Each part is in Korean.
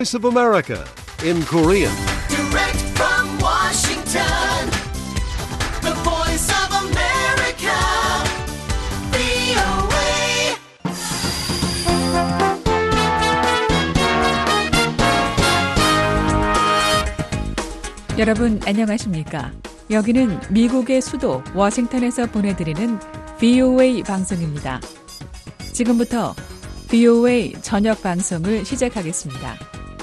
Voice of America in Korean. Direct from Washington, the voice of America, VOA. 여러분 안녕하십니까? 여기는 미국의 수도 워싱턴에서 보내드리는 VOA 방송입니다. 지금부터 VOA 저녁 방송을 시작하겠습니다.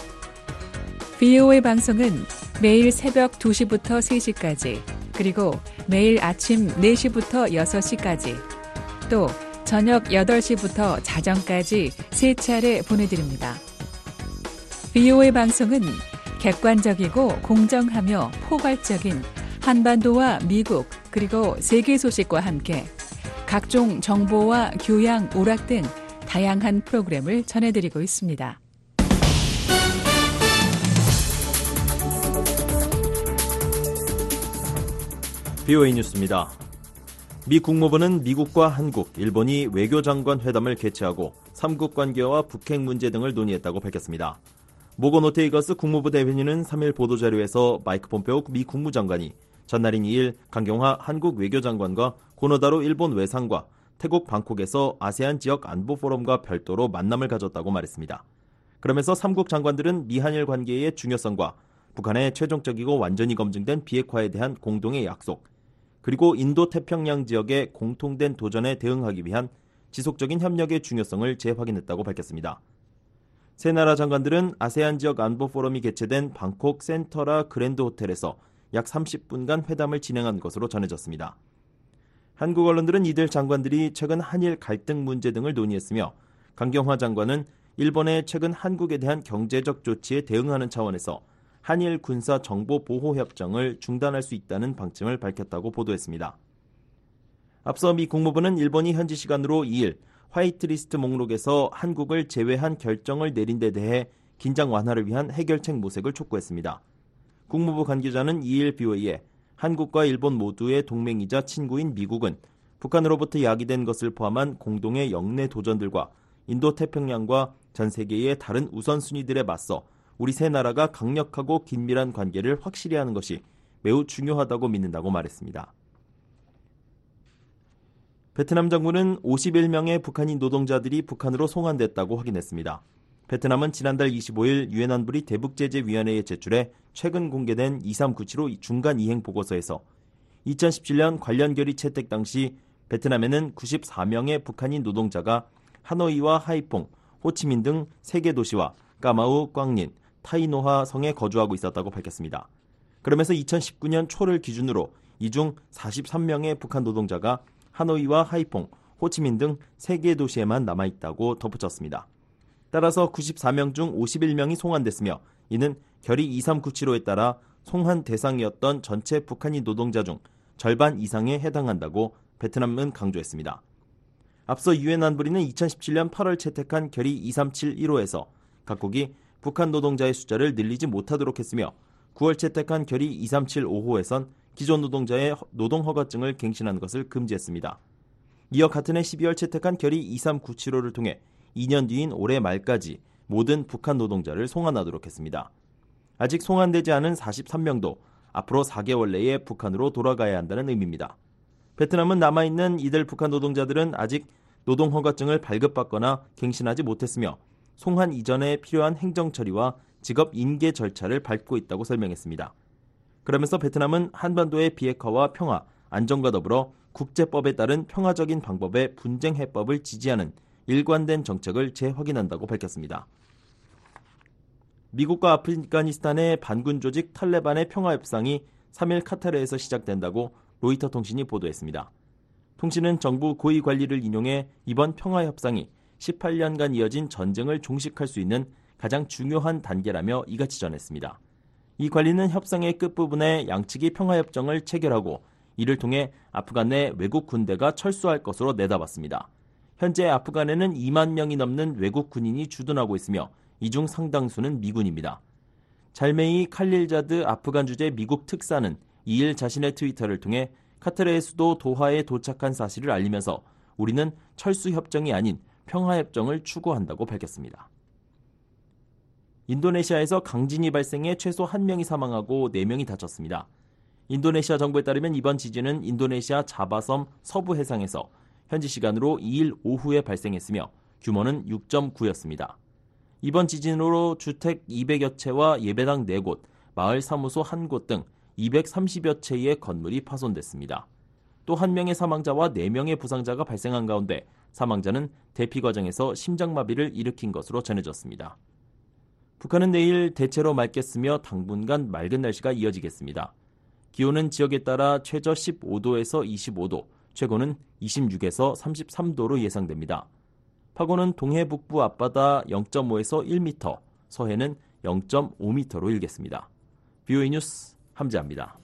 VOA 방송은 매일 새벽 2시부터 3시까지, 그리고 매일 아침 4시부터 6시까지, 또 저녁 8시부터 자정까지 3차례 보내드립니다. VOA 방송은 객관적이고 공정하며 포괄적인 한반도와 미국 그리고 세계 소식과 함께 각종 정보와 교양, 오락 등 다양한 프로그램을 전해드리고 있습니다. VOA 뉴스입니다. 미 국무부는 미국과 한국, 일본이 외교장관 회담을 개최하고 삼국 관계와 북핵 문제 등을 논의했다고 밝혔습니다. 모건 오테이거스 국무부 대변인은 3일 보도자료에서 마이크 폼페오 미 국무장관이 전날인 2일 강경화 한국 외교장관과 고노다로 일본 외상과 태국 방콕에서 아세안 지역 안보 포럼과 별도로 만남을 가졌다고 말했습니다. 그러면서 삼국 장관들은 미한일 관계의 중요성과 북한의 최종적이고 완전히 검증된 비핵화에 대한 공동의 약속, 그리고 인도-태평양 지역의 공통된 도전에 대응하기 위한 지속적인 협력의 중요성을 재확인했다고 밝혔습니다. 세 나라 장관들은 아세안 지역 안보 포럼이 개최된 방콕 센터라 그랜드 호텔에서 약 30분간 회담을 진행한 것으로 전해졌습니다. 한국 언론들은 이들 장관들이 최근 한일 갈등 문제 등을 논의했으며, 강경화 장관은 일본의 최근 한국에 대한 경제적 조치에 대응하는 차원에서 한일 군사 정보 보호 협정을 중단할 수 있다는 방침을 밝혔다고 보도했습니다. 앞서 미 국무부는 일본이 현지 시간으로 2일 화이트리스트 목록에서 한국을 제외한 결정을 내린 데 대해 긴장 완화를 위한 해결책 모색을 촉구했습니다. 국무부 관계자는 2일 BOA에 한국과 일본 모두의 동맹이자 친구인 미국은 북한으로부터 야기된 것을 포함한 공동의 영내 도전들과 인도태평양과 전 세계의 다른 우선순위들에 맞서 우리 세 나라가 강력하고 긴밀한 관계를 확실히 하는 것이 매우 중요하다고 믿는다고 말했습니다. 베트남 정부는 51명의 북한인 노동자들이 북한으로 송환됐다고 확인했습니다. 베트남은 지난달 25일 유엔 안보리 대북제재위원회에 제출해 최근 공개된 2397호 중간 이행 보고서에서 2017년 관련 결의 채택 당시 베트남에는 94명의 북한인 노동자가 하노이와 하이퐁, 호치민 등 3개 도시와 까마우, 꽝린, 타이노하 성에 거주하고 있었다고 밝혔습니다. 그러면서 2019년 초를 기준으로 이 중 43명의 북한 노동자가 하노이와 하이퐁, 호치민 등 3개 도시에만 남아있다고 덧붙였습니다. 따라서 94명 중 51명이 송환됐으며, 이는 결의 2397호에 따라 송환 대상이었던 전체 북한인 노동자 중 절반 이상에 해당한다고 베트남은 강조했습니다. 앞서 유엔 안보리는 2017년 8월 채택한 결의 2371호에서 각국이 북한 노동자의 숫자를 늘리지 못하도록 했으며, 9월 채택한 결의 2375호에선 기존 노동자의 노동허가증을 갱신한 것을 금지했습니다. 이어 같은 해 12월 채택한 결의 2397호를 통해 2년 뒤인 올해 말까지 모든 북한 노동자를 송환하도록 했습니다. 아직 송환되지 않은 43명도 앞으로 4개월 내에 북한으로 돌아가야 한다는 의미입니다. 베트남은 남아있는 이들 북한 노동자들은 아직 노동허가증을 발급받거나 갱신하지 못했으며, 송환 이전에 필요한 행정처리와 직업 인계 절차를 밟고 있다고 설명했습니다. 그러면서 베트남은 한반도의 비핵화와 평화, 안정과 더불어 국제법에 따른 평화적인 방법의 분쟁 해법을 지지하는 일관된 정책을 재확인한다고 밝혔습니다. 미국과 아프가니스탄의 반군 조직 탈레반의 평화협상이 3일 카타르에서 시작된다고 로이터 통신이 보도했습니다. 통신은 정부 고위 관리를 인용해 이번 평화협상이 18년간 이어진 전쟁을 종식할 수 있는 가장 중요한 단계라며 이같이 전했습니다. 이 관리는 협상의 끝부분에 양측이 평화협정을 체결하고 이를 통해 아프간 내 외국 군대가 철수할 것으로 내다봤습니다. 현재 아프간에는 2만 명이 넘는 외국 군인이 주둔하고 있으며 이 중 상당수는 미군입니다. 잘메이 칼릴자드 아프간 주재 미국 특사는 2일 자신의 트위터를 통해 카타르의 수도 도하에 도착한 사실을 알리면서 우리는 철수협정이 아닌 평화협정을 추구한다고 밝혔습니다. 인도네시아에서 강진이 발생해 최소 1명이 사망하고 4명이 다쳤습니다. 인도네시아 정부에 따르면 이번 지진은 인도네시아 자바섬 서부 해상에서 현지 시간으로 2일 오후에 발생했으며 규모는 6.9였습니다. 이번 지진으로 주택 200여 채와 예배당 4곳, 마을 사무소 1곳 등 230여 채의 건물이 파손됐습니다. 또 1명의 사망자와 4명의 부상자가 발생한 가운데 사망자는 대피 과정에서 심장마비를 일으킨 것으로 전해졌습니다. 북한은 내일 대체로 맑겠으며 당분간 맑은 날씨가 이어지겠습니다. 기온은 지역에 따라 최저 15도에서 25도, 최고는 26에서 33도로 예상됩니다. 파고는 동해 북부 앞바다 0.5에서 1m, 서해는 0.5m로 일겠습니다. VOA 뉴스 함재합니다.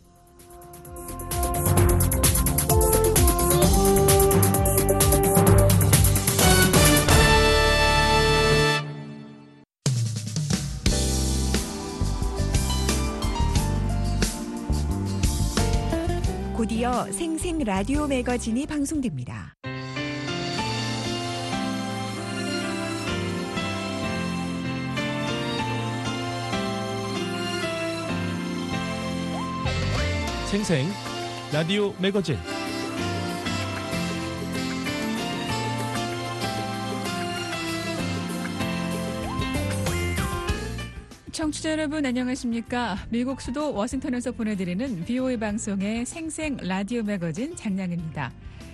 곧이어 생생 라디오 매거진이 방송됩니다. 생생 라디오 매거진 청취자 여러분 안녕하십니까? 미국 수도 워싱턴에서 보내드리는 VOA 방송의 생생 라디오 매거진 장량입니다.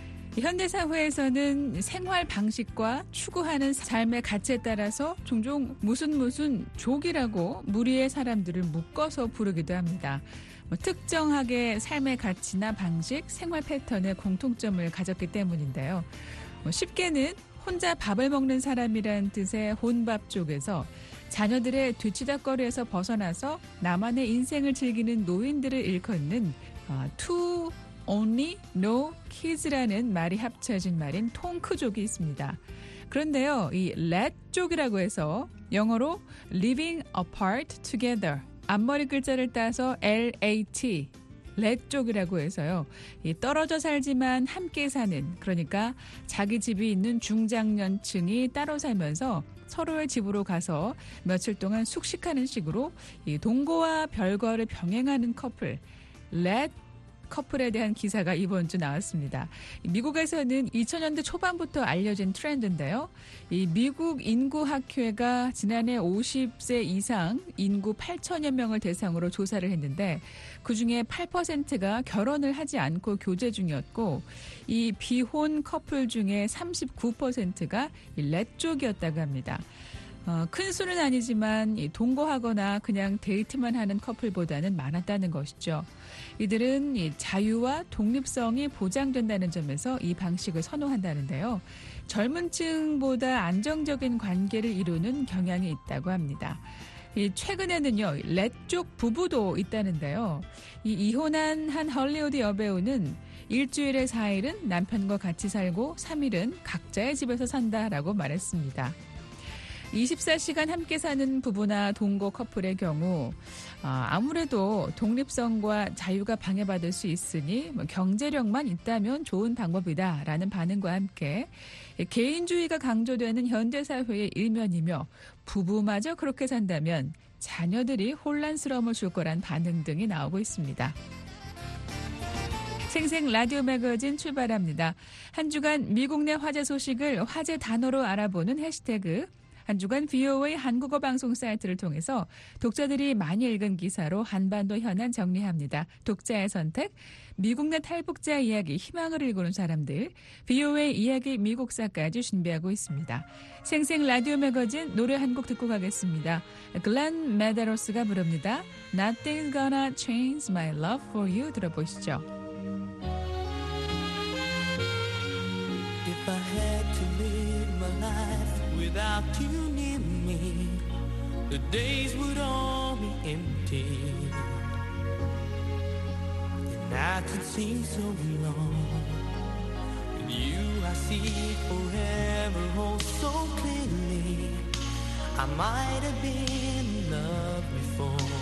현대사회에서는 생활 방식과 추구하는 삶의 가치에 따라서 종종 무슨 족이라고 무리의 사람들을 묶어서 부르기도 합니다. 특정하게 삶의 가치나 방식, 생활 패턴에 공통점을 가졌기 때문인데요. 쉽게는 혼자 밥을 먹는 사람이란 뜻의 혼밥족에서 자녀들의 뒤치다꺼리에서 벗어나서 나만의 인생을 즐기는 노인들을 일컫는 two only no kids라는 말이 합쳐진 말인 통크족이 있습니다. 그런데요, 이 렛족이라고 해서 영어로 living apart together, 앞머리 글자를 따서 LAT, 렛족이라고 해서요. 이 떨어져 살지만 함께 사는, 그러니까 자기 집이 있는 중장년층이 따로 살면서 서로의 집으로 가서 며칠 동안 숙식하는 식으로 이 동거와 별거를 병행하는 커플, 렛 커플에 대한 기사가 이번 주 나왔습니다. 미국에서는 2000년대 초반부터 알려진 트렌드인데요. 이 미국 인구학회가 지난해 50세 이상 인구 8천여 명을 대상으로 조사를 했는데 그중에 8%가 결혼을 하지 않고 교제 중이었고 이 비혼 커플 중에 39%가 렛족이었다고 합니다. 큰 수는 아니지만 동거하거나 그냥 데이트만 하는 커플보다는 많았다는 것이죠. 이들은 자유와 독립성이 보장된다는 점에서 이 방식을 선호한다는데요. 젊은 층보다 안정적인 관계를 이루는 경향이 있다고 합니다. 최근에는요, 렛족 부부도 있다는데요. 이혼한 한 헐리우드 여배우는 일주일에 4일은 남편과 같이 살고 3일은 각자의 집에서 산다라고 말했습니다. 24시간 함께 사는 부부나 동거 커플의 경우 아무래도 독립성과 자유가 방해받을 수 있으니 경제력만 있다면 좋은 방법이다라는 반응과 함께 개인주의가 강조되는 현대사회의 일면이며 부부마저 그렇게 산다면 자녀들이 혼란스러움을 줄 거란 반응 등이 나오고 있습니다. 생생 라디오 매거진 출발합니다. 한 주간 미국 내 화제 소식을 화제 단어로 알아보는 해시태그, 한 주간 VOA 한국어 방송 사이트를 통해서 독자들이 많이 읽은 기사로 한반도 현안 정리합니다. 독자의 선택, 미국 내 탈북자 이야기, 희망을 일구는 사람들, VOA 이야기 미국사까지 준비하고 있습니다. 생생 라디오 매거진 노래 한 곡 듣고 가겠습니다. 글렌 메데로스가 부릅니다. Nothing's gonna change my love for you 들어보시죠. If I had to live my life without you near me, the days would all be empty. The nights would seem so long. With you I see forever oh so clearly. I might have been in love before,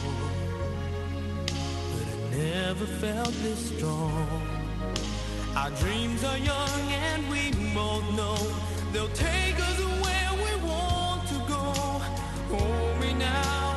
but I never felt this strong. Our dreams are young and we both know they'll take us where we want to go. Hold me now.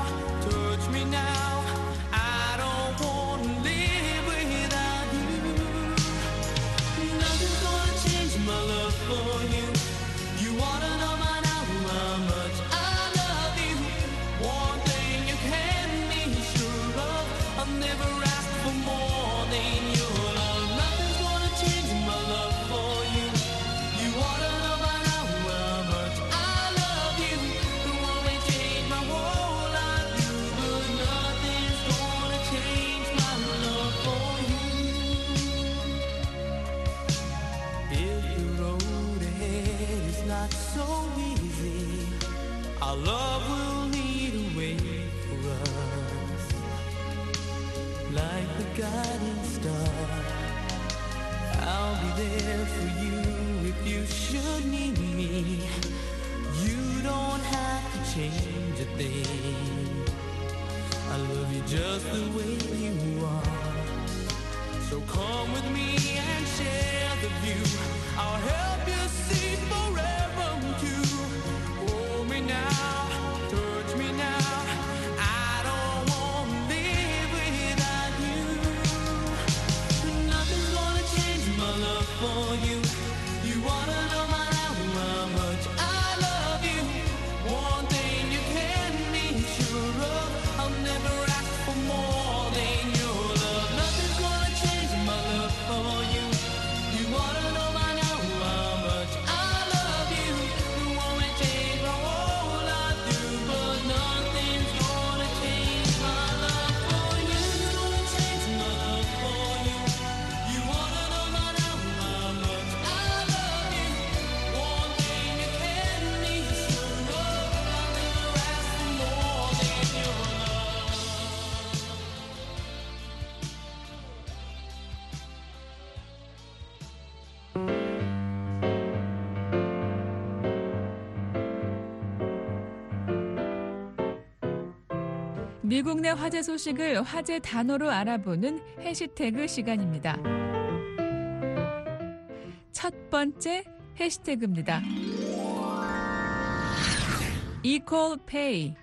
the guiding star. I'll be there for you if you should need me. You don't have to change a thing. I love you just the way you are. So come with me and share the view. I'll help you see forever too. Hold me now, touch me now. I don't want to live without you. Nothing's gonna change my love for you. You wanna know my love, how much I love you. One thing you can be sure of, I'll never ask for more than your love. Nothing's gonna change my love for you. You wanna know by now how much I love you. You wanna change my whole life through, but nothing's gonna change my love for you. Gonna change my love for you. You wanna know by now how much I love you. One thing you can be sure of, I'll never ask for more than your love. 미국 내 화제 소식을 화제 단어로 알아보는 해시태그 시간입니다. 첫 번째 해시태그입니다. Equal Pay.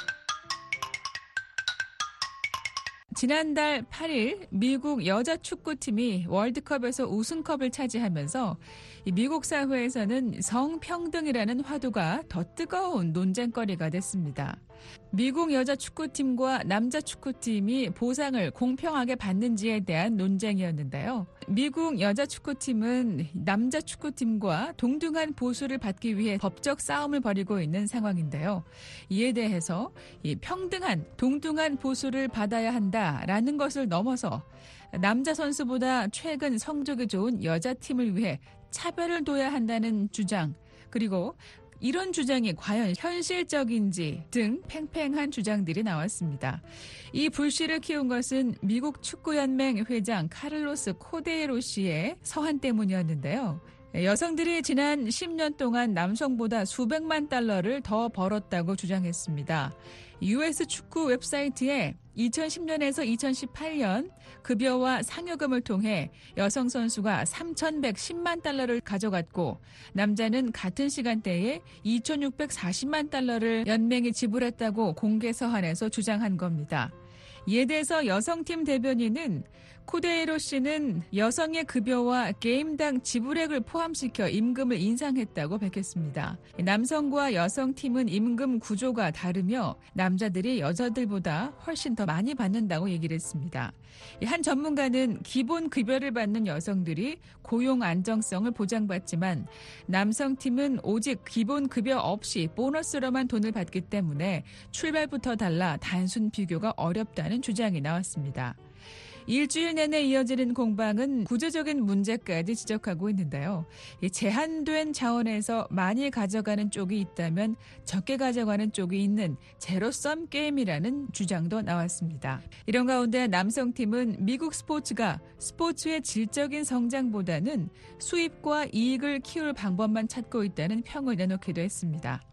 지난달 8일 미국 여자 축구팀이 월드컵에서 우승컵을 차지하면서 미국 사회에서는 성평등이라는 화두가 더 뜨거운 논쟁거리가 됐습니다. 미국 여자 축구팀과 남자 축구팀이 보상을 공평하게 받는지에 대한 논쟁이었는데요. 미국 여자 축구팀은 남자 축구팀과 동등한 보수를 받기 위해 법적 싸움을 벌이고 있는 상황인데요. 이에 대해서 이 평등한, 동등한 보수를 받아야 한다라는 것을 넘어서 남자 선수보다 최근 성적이 좋은 여자팀을 위해 차별을 둬야 한다는 주장, 그리고 이런 주장이 과연 현실적인지 등 팽팽한 주장들이 나왔습니다. 이 불씨를 키운 것은 미국 축구연맹 회장 카를로스 코데이로 씨의 서한 때문이었는데요. 여성들이 지난 10년 동안 남성보다 수백만 달러를 더 벌었다고 주장했습니다. US 축구 웹사이트에 2010년에서 2018년 급여와 상여금을 통해 여성 선수가 3,110만 달러를 가져갔고 남자는 같은 시간대에 2,640만 달러를 연맹이 지불했다고 공개 서한에서 주장한 겁니다. 이에 대해서 여성팀 대변인은 코데이로 씨는 여성의 급여와 게임당 지불액을 포함시켜 임금을 인상했다고 밝혔습니다. 남성과 여성팀은 임금 구조가 다르며 남자들이 여자들보다 훨씬 더 많이 받는다고 얘기를 했습니다. 한 전문가는 기본 급여를 받는 여성들이 고용 안정성을 보장받지만 남성팀은 오직 기본 급여 없이 보너스로만 돈을 받기 때문에 출발부터 달라 단순 비교가 어렵다는 주장이 나왔습니다. 일주일 내내 이어지는 공방은 구조적인 문제까지 지적하고 있는데요. 제한된 자원에서 많이 가져가는 쪽이 있다면 적게 가져가는 쪽이 있는 제로섬 게임이라는 주장도 나왔습니다. 이런 가운데 남성팀은 미국 스포츠가 스포츠의 질적인 성장보다는 수입과 이익을 키울 방법만 찾고 있다는 평을 내놓기도 했습니다.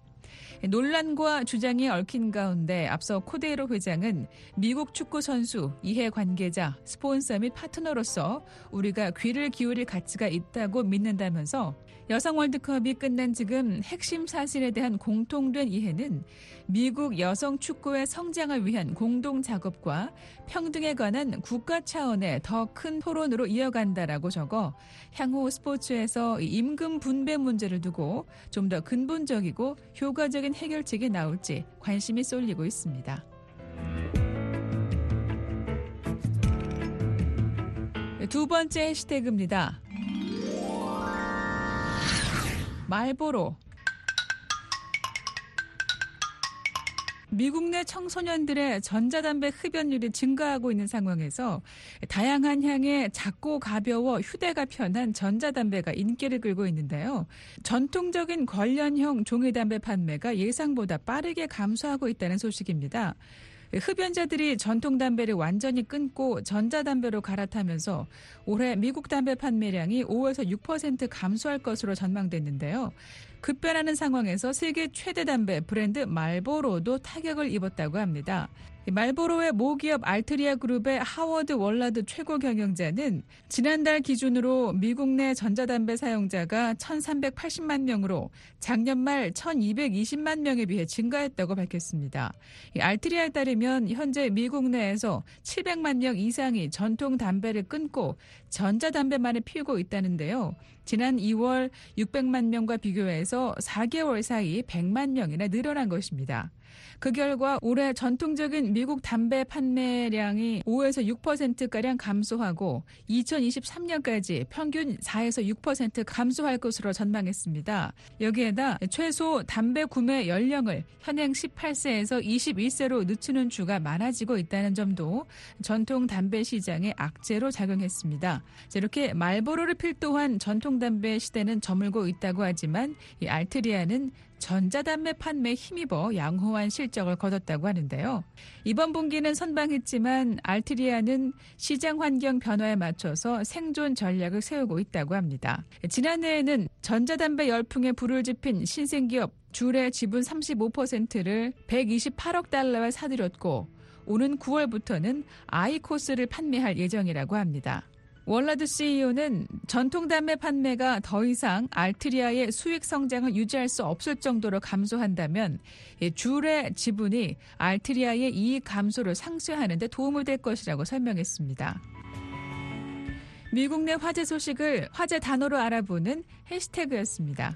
논란과 주장이 얽힌 가운데 앞서 코데이로 회장은 미국 축구 선수, 이해 관계자, 스폰서 및 파트너로서 우리가 귀를 기울일 가치가 있다고 믿는다면서 여성 월드컵이 끝난 지금 핵심 사실에 대한 공통된 이해는 미국 여성 축구의 성장을 위한 공동 작업과 평등에 관한 국가 차원의 더 큰 토론으로 이어간다라고 적어 향후 스포츠에서 임금 분배 문제를 두고 좀 더 근본적이고 효과적인 해결책이 나올지 관심이 쏠리고 있습니다. 두 번째 해시태그입니다. 말보로. 미국 내 청소년들의 전자담배 흡연율이 증가하고 있는 상황에서 다양한 향의 작고 가벼워 휴대가 편한 전자담배가 인기를 끌고 있는데요. 전통적인 관련형 종이담배 판매가 예상보다 빠르게 감소하고 있다는 소식입니다. 흡연자들이 전통 담배를 완전히 끊고 전자담배로 갈아타면서 올해 미국 담배 판매량이 5에서 6% 감소할 것으로 전망됐는데요. 급변하는 상황에서 세계 최대 담배 브랜드 말보로도 타격을 입었다고 합니다. 말보로의 모기업 알트리아 그룹의 하워드 월라드 최고 경영자는 지난달 기준으로 미국 내 전자담배 사용자가 1,380만 명으로 작년 말 1,220만 명에 비해 증가했다고 밝혔습니다. 알트리아에 따르면 현재 미국 내에서 700만 명 이상이 전통 담배를 끊고 전자담배만을 피우고 있다는데요. 지난 2월 600만 명과 비교해서 4개월 사이 100만 명이나 늘어난 것입니다. 그 결과 올해 전통적인 미국 담배 판매량이 5에서 6%가량 감소하고 2023년까지 평균 4에서 6% 감소할 것으로 전망했습니다. 여기에다 최소 담배 구매 연령을 현행 18세에서 21세로 늦추는 주가 많아지고 있다는 점도 전통 담배 시장의 악재로 작용했습니다. 이렇게 말보로를 필두한 전통 담배 시대는 저물고 있다고 하지만 이 알트리아는 전자담배 판매에 힘입어 양호한 실적을 거뒀다고 하는데요. 이번 분기는 선방했지만 알트리아는 시장 환경 변화에 맞춰서 생존 전략을 세우고 있다고 합니다. 지난해에는 전자담배 열풍에 불을 지핀 신생기업 줄의 지분 35%를 128억 달러에 사들였고 오는 9월부터는 아이코스를 판매할 예정이라고 합니다. 월라드 CEO는 전통 담배 판매가 더 이상 알트리아의 수익 성장을 유지할 수 없을 정도로 감소한다면 줄의 지분이 알트리아의 이익 감소를 상쇄하는 데 도움을 될 것이라고 설명했습니다. 미국 내 화제 소식을 화제 단어로 알아보는 해시태그였습니다.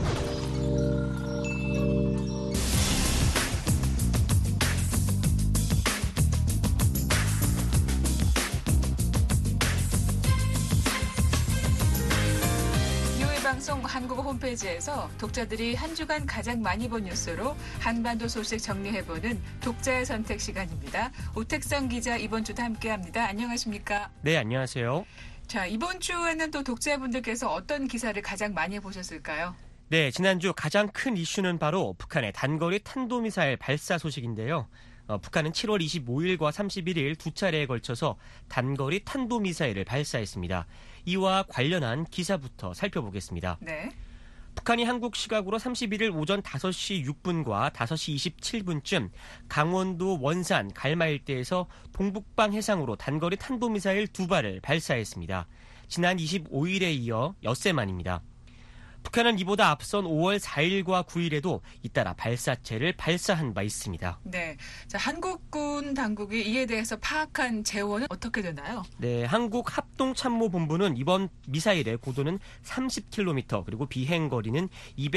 방송 한국어 홈페이지에서 독자들이 한 주간 가장 많이 본 뉴스로 한반도 소식 정리해보는 독자의 선택 시간입니다. 오택성 기자 이번 주도 함께합니다. 안녕하십니까? 네, 안녕하세요. 자, 이번 주에는 또 독자분들께서 어떤 기사를 가장 많이 보셨을까요? 네, 지난주 가장 큰 이슈는 바로 북한의 단거리 탄도미사일 발사 소식인데요. 북한은 7월 25일과 31일 두 차례에 걸쳐서 단거리 탄도미사일을 발사했습니다. 이와 관련한 기사부터 살펴보겠습니다. 네. 북한이 한국 시각으로 31일 오전 5시 6분과 5시 27분쯤 강원도 원산 갈마 일대에서 동북방 해상으로 단거리 탄도미사일 2발을 발사했습니다. 지난 25일에 이어 엿새 만입니다. 북한은 이보다 앞선 5월 4일과 9일에도 잇따라 발사체를 발사한 바 있습니다. 네, 자, 한국군 당국이 이에 대해서 파악한 재원은 어떻게 되나요? 네, 한국합동참모본부는 이번 미사일의 고도는 30km 그리고 비행거리는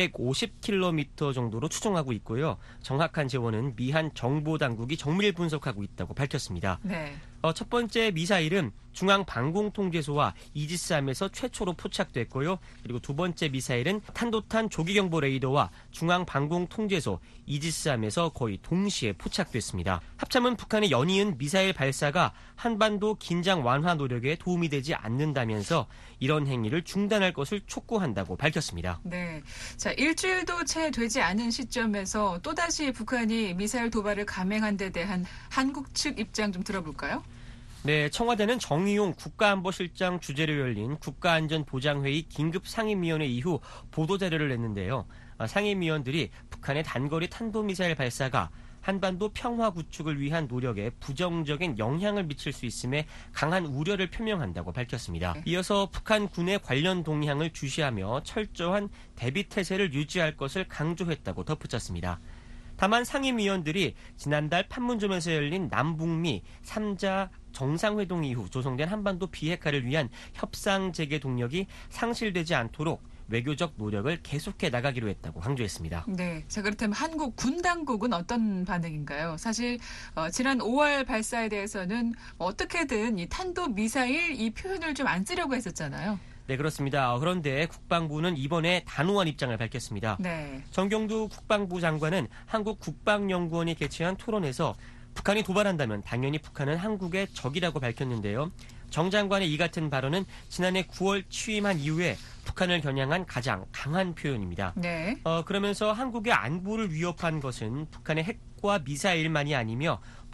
250km 정도로 추정하고 있고요. 정확한 재원은 미한 정보당국이 정밀 분석하고 있다고 밝혔습니다. 네. 첫 번째 미사일은 중앙방공통제소와 이지스함에서 최초로 포착됐고요. 그리고 두 번째 미사일은 탄도탄 조기경보 레이더와 중앙방공통제소 이지스함에서 거의 동시에 포착됐습니다. 합참은 북한의 연이은 미사일 발사가 한반도 긴장 완화 노력에 도움이 되지 않는다면서 이런 행위를 중단할 것을 촉구한다고 밝혔습니다. 네, 자, 일주일도 채 되지 않은 시점에서 또다시 북한이 미사일 도발을 감행한 데 대한 한국 측 입장 좀 들어볼까요? 네, 청와대는 정의용 국가안보실장 주재로 열린 국가안전보장회의 긴급상임위원회 이후 보도자료를 냈는데요. 상임위원들이 북한의 단거리 탄도미사일 발사가 한반도 평화 구축을 위한 노력에 부정적인 영향을 미칠 수 있음에 강한 우려를 표명한다고 밝혔습니다. 이어서 북한 군의 관련 동향을 주시하며 철저한 대비태세를 유지할 것을 강조했다고 덧붙였습니다. 다만 상임위원들이 지난달 판문점에서 열린 남북미 3자 정상회동 이후 조성된 한반도 비핵화를 위한 협상 재개 동력이 상실되지 않도록 외교적 노력을 계속해 나가기로 했다고 강조했습니다. 네, 자, 그렇다면 한국 군 당국은 어떤 반응인가요? 사실 지난 5월 발사에 대해서는 어떻게든 이 탄도 미사일 이 표현을 좀 안 쓰려고 했었잖아요. 네, 그렇습니다. 그런데 국방부는 이번에 단호한 입장을 밝혔습니다. 네. 정경두 국방부 장관은 한국국방연구원이 개최한 토론에서 북한이 도발한다면 당연히 북한은 한국의 적이라고 밝혔는데요. 정 장관의 이 같은 발언은 지난해 9월 취임한 이후에 북한을 겨냥한 가장 강한 표현입니다. 네. 그러면서 한국의 안보를 위협한 것은 북한의 핵과 미사일만이 아니며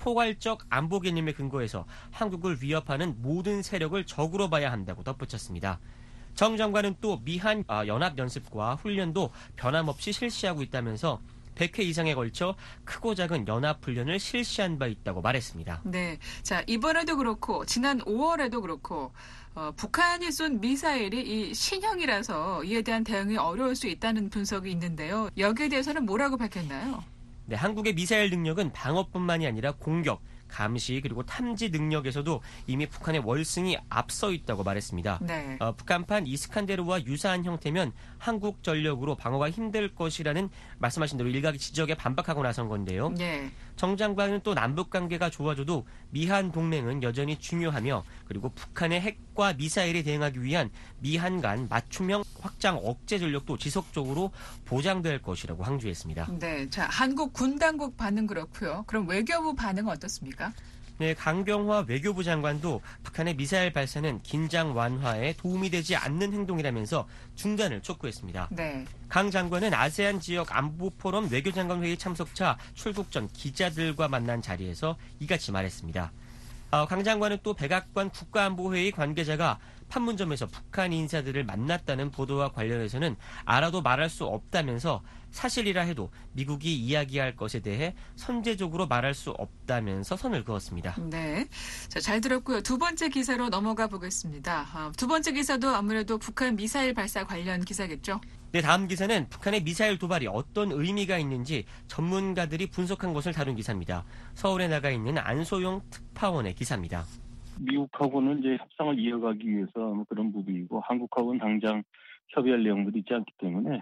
포괄적 안보 개념에 근거해서 한국을 위협하는 모든 세력을 적으로 봐야 한다고 덧붙였습니다. 정 장관은 또 미한 연합연습과 훈련도 변함없이 실시하고 있다면서 100회 이상에 걸쳐 크고 작은 연합훈련을 실시한 바 있다고 말했습니다. 네. 자, 이번에도 그렇고, 지난 5월에도 그렇고, 북한이 쏜 미사일이 이 신형이라서 이에 대한 대응이 어려울 수 있다는 분석이 있는데요. 여기에 대해서는 뭐라고 밝혔나요? 네, 한국의 미사일 능력은 방어뿐만이 아니라 공격, 감시 그리고 탐지 능력에서도 이미 북한의 월승이 앞서 있다고 말했습니다. 네. 북한판 이스칸데르와 유사한 형태면 한국 전력으로 방어가 힘들 것이라는 말씀하신 대로 일각의 지적에 반박하고 나선 건데요. 네. 정 장관은 또 남북 관계가 좋아져도 미한 동맹은 여전히 중요하며 그리고 북한의 핵과 미사일에 대응하기 위한 미한 간 맞춤형 확장 억제 전력도 지속적으로 보장될 것이라고 항주했습니다. 네. 자, 한국 군 당국 반응 그렇고요. 그럼 외교부 반응은 어떻습니까? 네, 강병화 외교부 장관도 북한의 미사일 발사는 긴장 완화에 도움이 되지 않는 행동이라면서 중단을 촉구했습니다. 네. 강 장관은 아세안 지역 안보 포럼 외교장관 회의 참석차 출국 전 기자들과 만난 자리에서 이같이 말했습니다. 강 장관은 또 백악관 국가안보회의 관계자가 판문점에서 북한 인사들을 만났다는 보도와 관련해서는 알아도 말할 수 없다면서 사실이라 해도 미국이 이야기할 것에 대해 선제적으로 말할 수 없다면서 선을 그었습니다. 네. 자, 잘 들었고요. 두 번째 기사로 넘어가 보겠습니다. 두 번째 기사도 아무래도 북한 미사일 발사 관련 기사겠죠? 네, 다음 기사는 북한의 미사일 도발이 어떤 의미가 있는지 전문가들이 분석한 것을 다룬 기사입니다. 서울에 나가 있는 안소용 특파원의 기사입니다. 미국하고는 이제 협상을 이어가기 위해서 그런 부분이고 한국하고는 당장 협의할 내용들이 있지 않기 때문에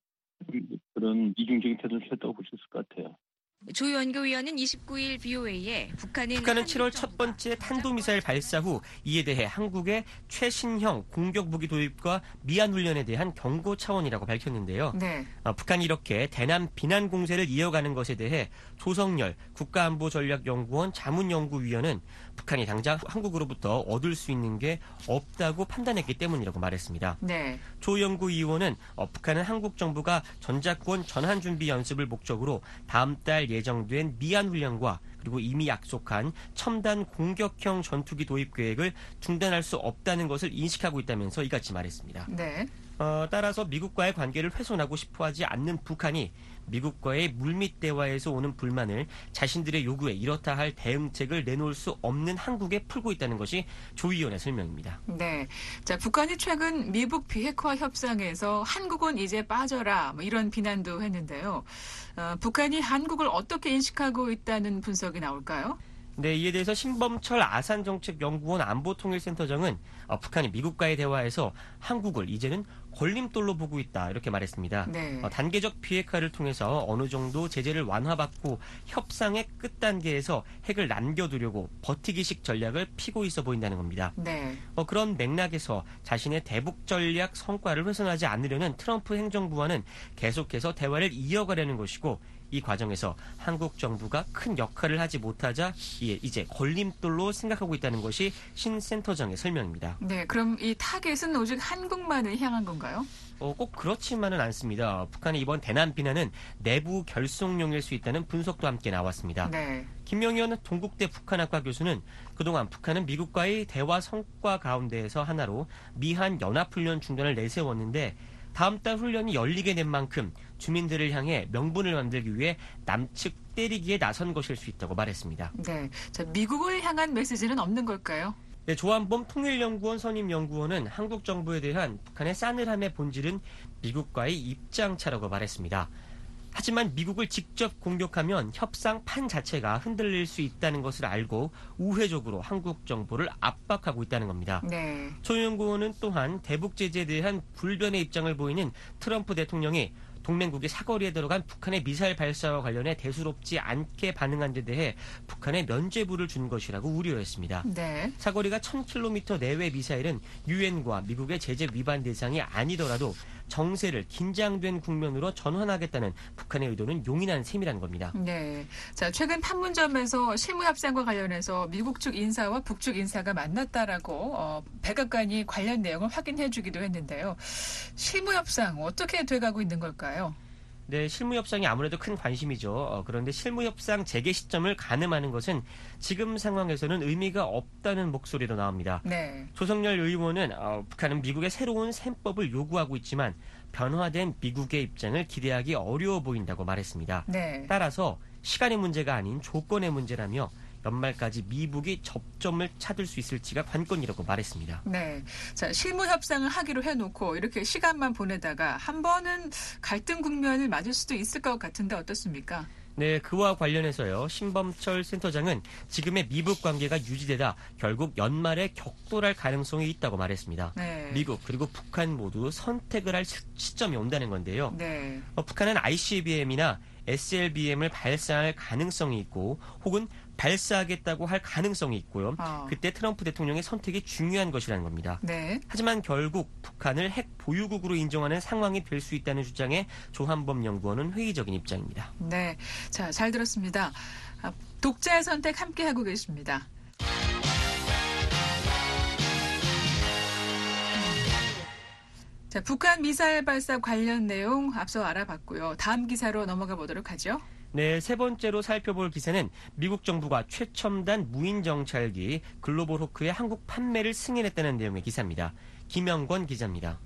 그런 이중적인 태도를 취했다고 볼 수 있을 것 같아요. 조 연구위원은 29일 BOA에 북한은 7월 첫 번째 탄도미사일 발사 후 이에 대해 한국의 최신형 공격무기 도입과 미한 훈련에 대한 경고 차원이라고 밝혔는데요. 네. 북한이 이렇게 대남 비난 공세를 이어가는 것에 대해 조성열 국가안보전략연구원 자문연구위원은 북한이 당장 한국으로부터 얻을 수 있는 게 없다고 판단했기 때문이라고 말했습니다. 네. 조 연구위원은 북한은 한국 정부가 전작권 전환 준비 연습을 목적으로 다음 달 예정된 미한 훈련과 그리고 이미 약속한 첨단 공격형 전투기 도입 계획을 중단할 수 없다는 것을 인식하고 있다면서 이같이 말했습니다. 네. 따라서 미국과의 관계를 훼손하고 싶어하지 않는 북한이 미국과의 물밑 대화에서 오는 불만을 자신들의 요구에 이렇다 할 대응책을 내놓을 수 없는 한국에 풀고 있다는 것이 조 위원의 설명입니다. 네. 자, 북한이 최근 미북 비핵화 협상에서 한국은 이제 빠져라 이런 비난도 했는데요. 북한이 한국을 어떻게 인식하고 있다는 분석이 나올까요? 네, 이에 대해서 신범철 아산정책연구원 안보통일센터장은 북한이 미국과의 대화에서 한국을 이제는 걸림돌로 보고 있다 이렇게 말했습니다. 네. 단계적 비핵화를 통해서 어느 정도 제재를 완화받고 협상의 끝단계에서 핵을 남겨두려고 버티기식 전략을 피고 있어 보인다는 겁니다. 네. 그런 맥락에서 자신의 대북 전략 성과를 훼손하지 않으려는 트럼프 행정부와는 계속해서 대화를 이어가려는 것이고 이 과정에서 한국 정부가 큰 역할을 하지 못하자 이제 걸림돌로 생각하고 있다는 것이 신 센터장의 설명입니다. 네, 그럼 이 타겟은 오직 한국만을 향한 건가요? 꼭 그렇지만은 않습니다. 북한의 이번 대남 비난은 내부 결속용일 수 있다는 분석도 함께 나왔습니다. 네. 김명희원 동국대 북한학과 교수는 그동안 북한은 미국과의 대화 성과 가운데에서 하나로 미한 연합훈련 중단을 내세웠는데 다음 달 훈련이 열리게 된 만큼 주민들을 향해 명분을 만들기 위해 남측 때리기에 나선 것일 수 있다고 말했습니다. 네, 자, 미국을 향한 메시지는 없는 걸까요? 네, 조한범 통일연구원 선임연구원은 한국 정부에 대한 북한의 싸늘함의 본질은 미국과의 입장차라고 말했습니다. 하지만 미국을 직접 공격하면 협상 판 자체가 흔들릴 수 있다는 것을 알고 우회적으로 한국 정부를 압박하고 있다는 겁니다. 네. 조 연구원은 또한 대북 제재에 대한 불변의 입장을 보이는 트럼프 대통령이 동맹국이 사거리에 들어간 북한의 미사일 발사와 관련해 대수롭지 않게 반응한 데 대해 북한에 면죄부를 준 것이라고 우려했습니다. 네. 사거리가 1000km 내외 미사일은 유엔과 미국의 제재 위반 대상이 아니더라도 정세를 긴장된 국면으로 전환하겠다는 북한의 의도는 용인한 셈이라는 겁니다. 네. 자, 최근 판문점에서 실무협상과 관련해서 미국 측 인사와 북측 인사가 만났다라고 백악관이 관련 내용을 확인해 주기도 했는데요. 실무협상 어떻게 돼가고 있는 걸까요? 네, 실무협상이 아무래도 큰 관심이죠. 그런데 실무협상 재개 시점을 가늠하는 것은 지금 상황에서는 의미가 없다는 목소리도 나옵니다. 네. 조성열 의원은 북한은 미국의 새로운 셈법을 요구하고 있지만 변화된 미국의 입장을 기대하기 어려워 보인다고 말했습니다. 네. 따라서 시간의 문제가 아닌 조건의 문제라며 연말까지 미국이 접점을 찾을 수 있을지가 관건이라고 말했습니다. 네. 자, 실무 협상을 하기로 해놓고 이렇게 시간만 보내다가 한 번은 갈등 국면을 맞을 수도 있을 것 같은데 어떻습니까? 네, 그와 관련해서요. 신범철 센터장은 지금의 미북 관계가 유지되다 결국 연말에 격돌할 가능성이 있다고 말했습니다. 네. 미국 그리고 북한 모두 선택을 할 시점이 온다는 건데요. 네. 북한은 ICBM이나 SLBM을 발사할 가능성이 있고 혹은 발사하겠다고 할 가능성이 있고요. 그때 트럼프 대통령의 선택이 중요한 것이라는 겁니다. 네. 하지만 결국 북한을 핵 보유국으로 인정하는 상황이 될 수 있다는 주장에 조한범 연구원은 회의적인 입장입니다. 네. 자, 잘 들었습니다. 독자의 선택 함께하고 계십니다. 자, 북한 미사일 발사 관련 내용 앞서 알아봤고요. 다음 기사로 넘어가 보도록 하죠. 네, 세 번째로 살펴볼 기사는 미국 정부가 최첨단 무인 정찰기 글로벌 호크의 한국 판매를 승인했다는 내용의 기사입니다. 김영권 기자입니다.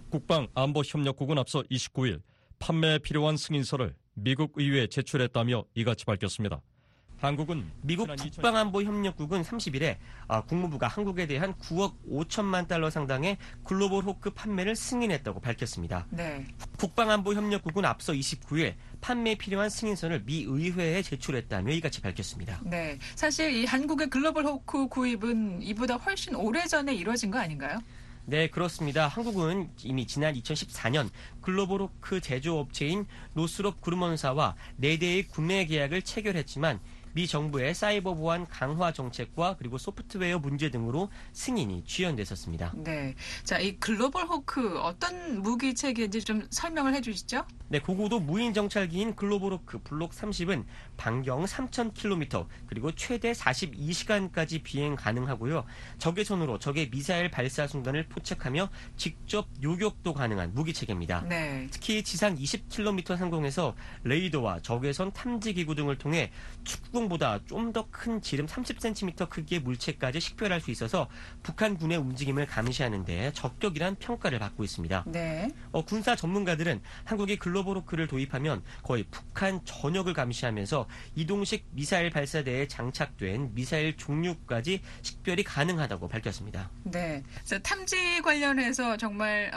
국방안보협력국은 앞서 29일 판매에 필요한 승인서를 미국 의회에 제출했다며 이같이 밝혔습니다. 한국은 미국 국방안보협력국은 30일에 국무부가 한국에 대한 9억 5천만 달러 상당의 글로벌 호크 판매를 승인했다고 밝혔습니다. 네. 국방안보협력국은 앞서 29일 판매에 필요한 승인서를 미 의회에 제출했다며 이같이 밝혔습니다. 네, 사실 이 한국의 글로벌 호크 구입은 이보다 훨씬 오래전에 이루어진 거 아닌가요? 네, 그렇습니다. 한국은 이미 지난 2014년 글로벌 호크 제조업체인 노스롭 그루먼사와 4대의 구매 계약을 체결했지만 미 정부의 사이버 보안 강화 정책과 그리고 소프트웨어 문제 등으로 승인이 지연됐었습니다. 네, 자, 이 글로벌 호크 어떤 무기 체계인지 좀 설명을 해주시죠. 네, 고고도 무인 정찰기인 글로벌 호크 블록 30은 반경 3,000km 그리고 최대 42시간까지 비행 가능하고요. 적의 손으로 적의 미사일 발사 순간을 포착하며 직접 요격도 가능한 무기 체계입니다. 네. 특히 지상 20km 상공에서 레이더와 적외선 탐지 기구 등을 통해 축구공보다 좀 더 큰 지름 30cm 크기의 물체까지 식별할 수 있어서 북한군의 움직임을 감시하는 데 적격이란 평가를 받고 있습니다. 네. 군사 전문가들은 한국이 글로벌 호크를 도입하면 거의 북한 전역을 감시하면서 이동식 미사일 발사대에 장착된 미사일 종류까지 식별이 가능하다고 밝혔습니다. 네. 자, 탐지 관련해서 정말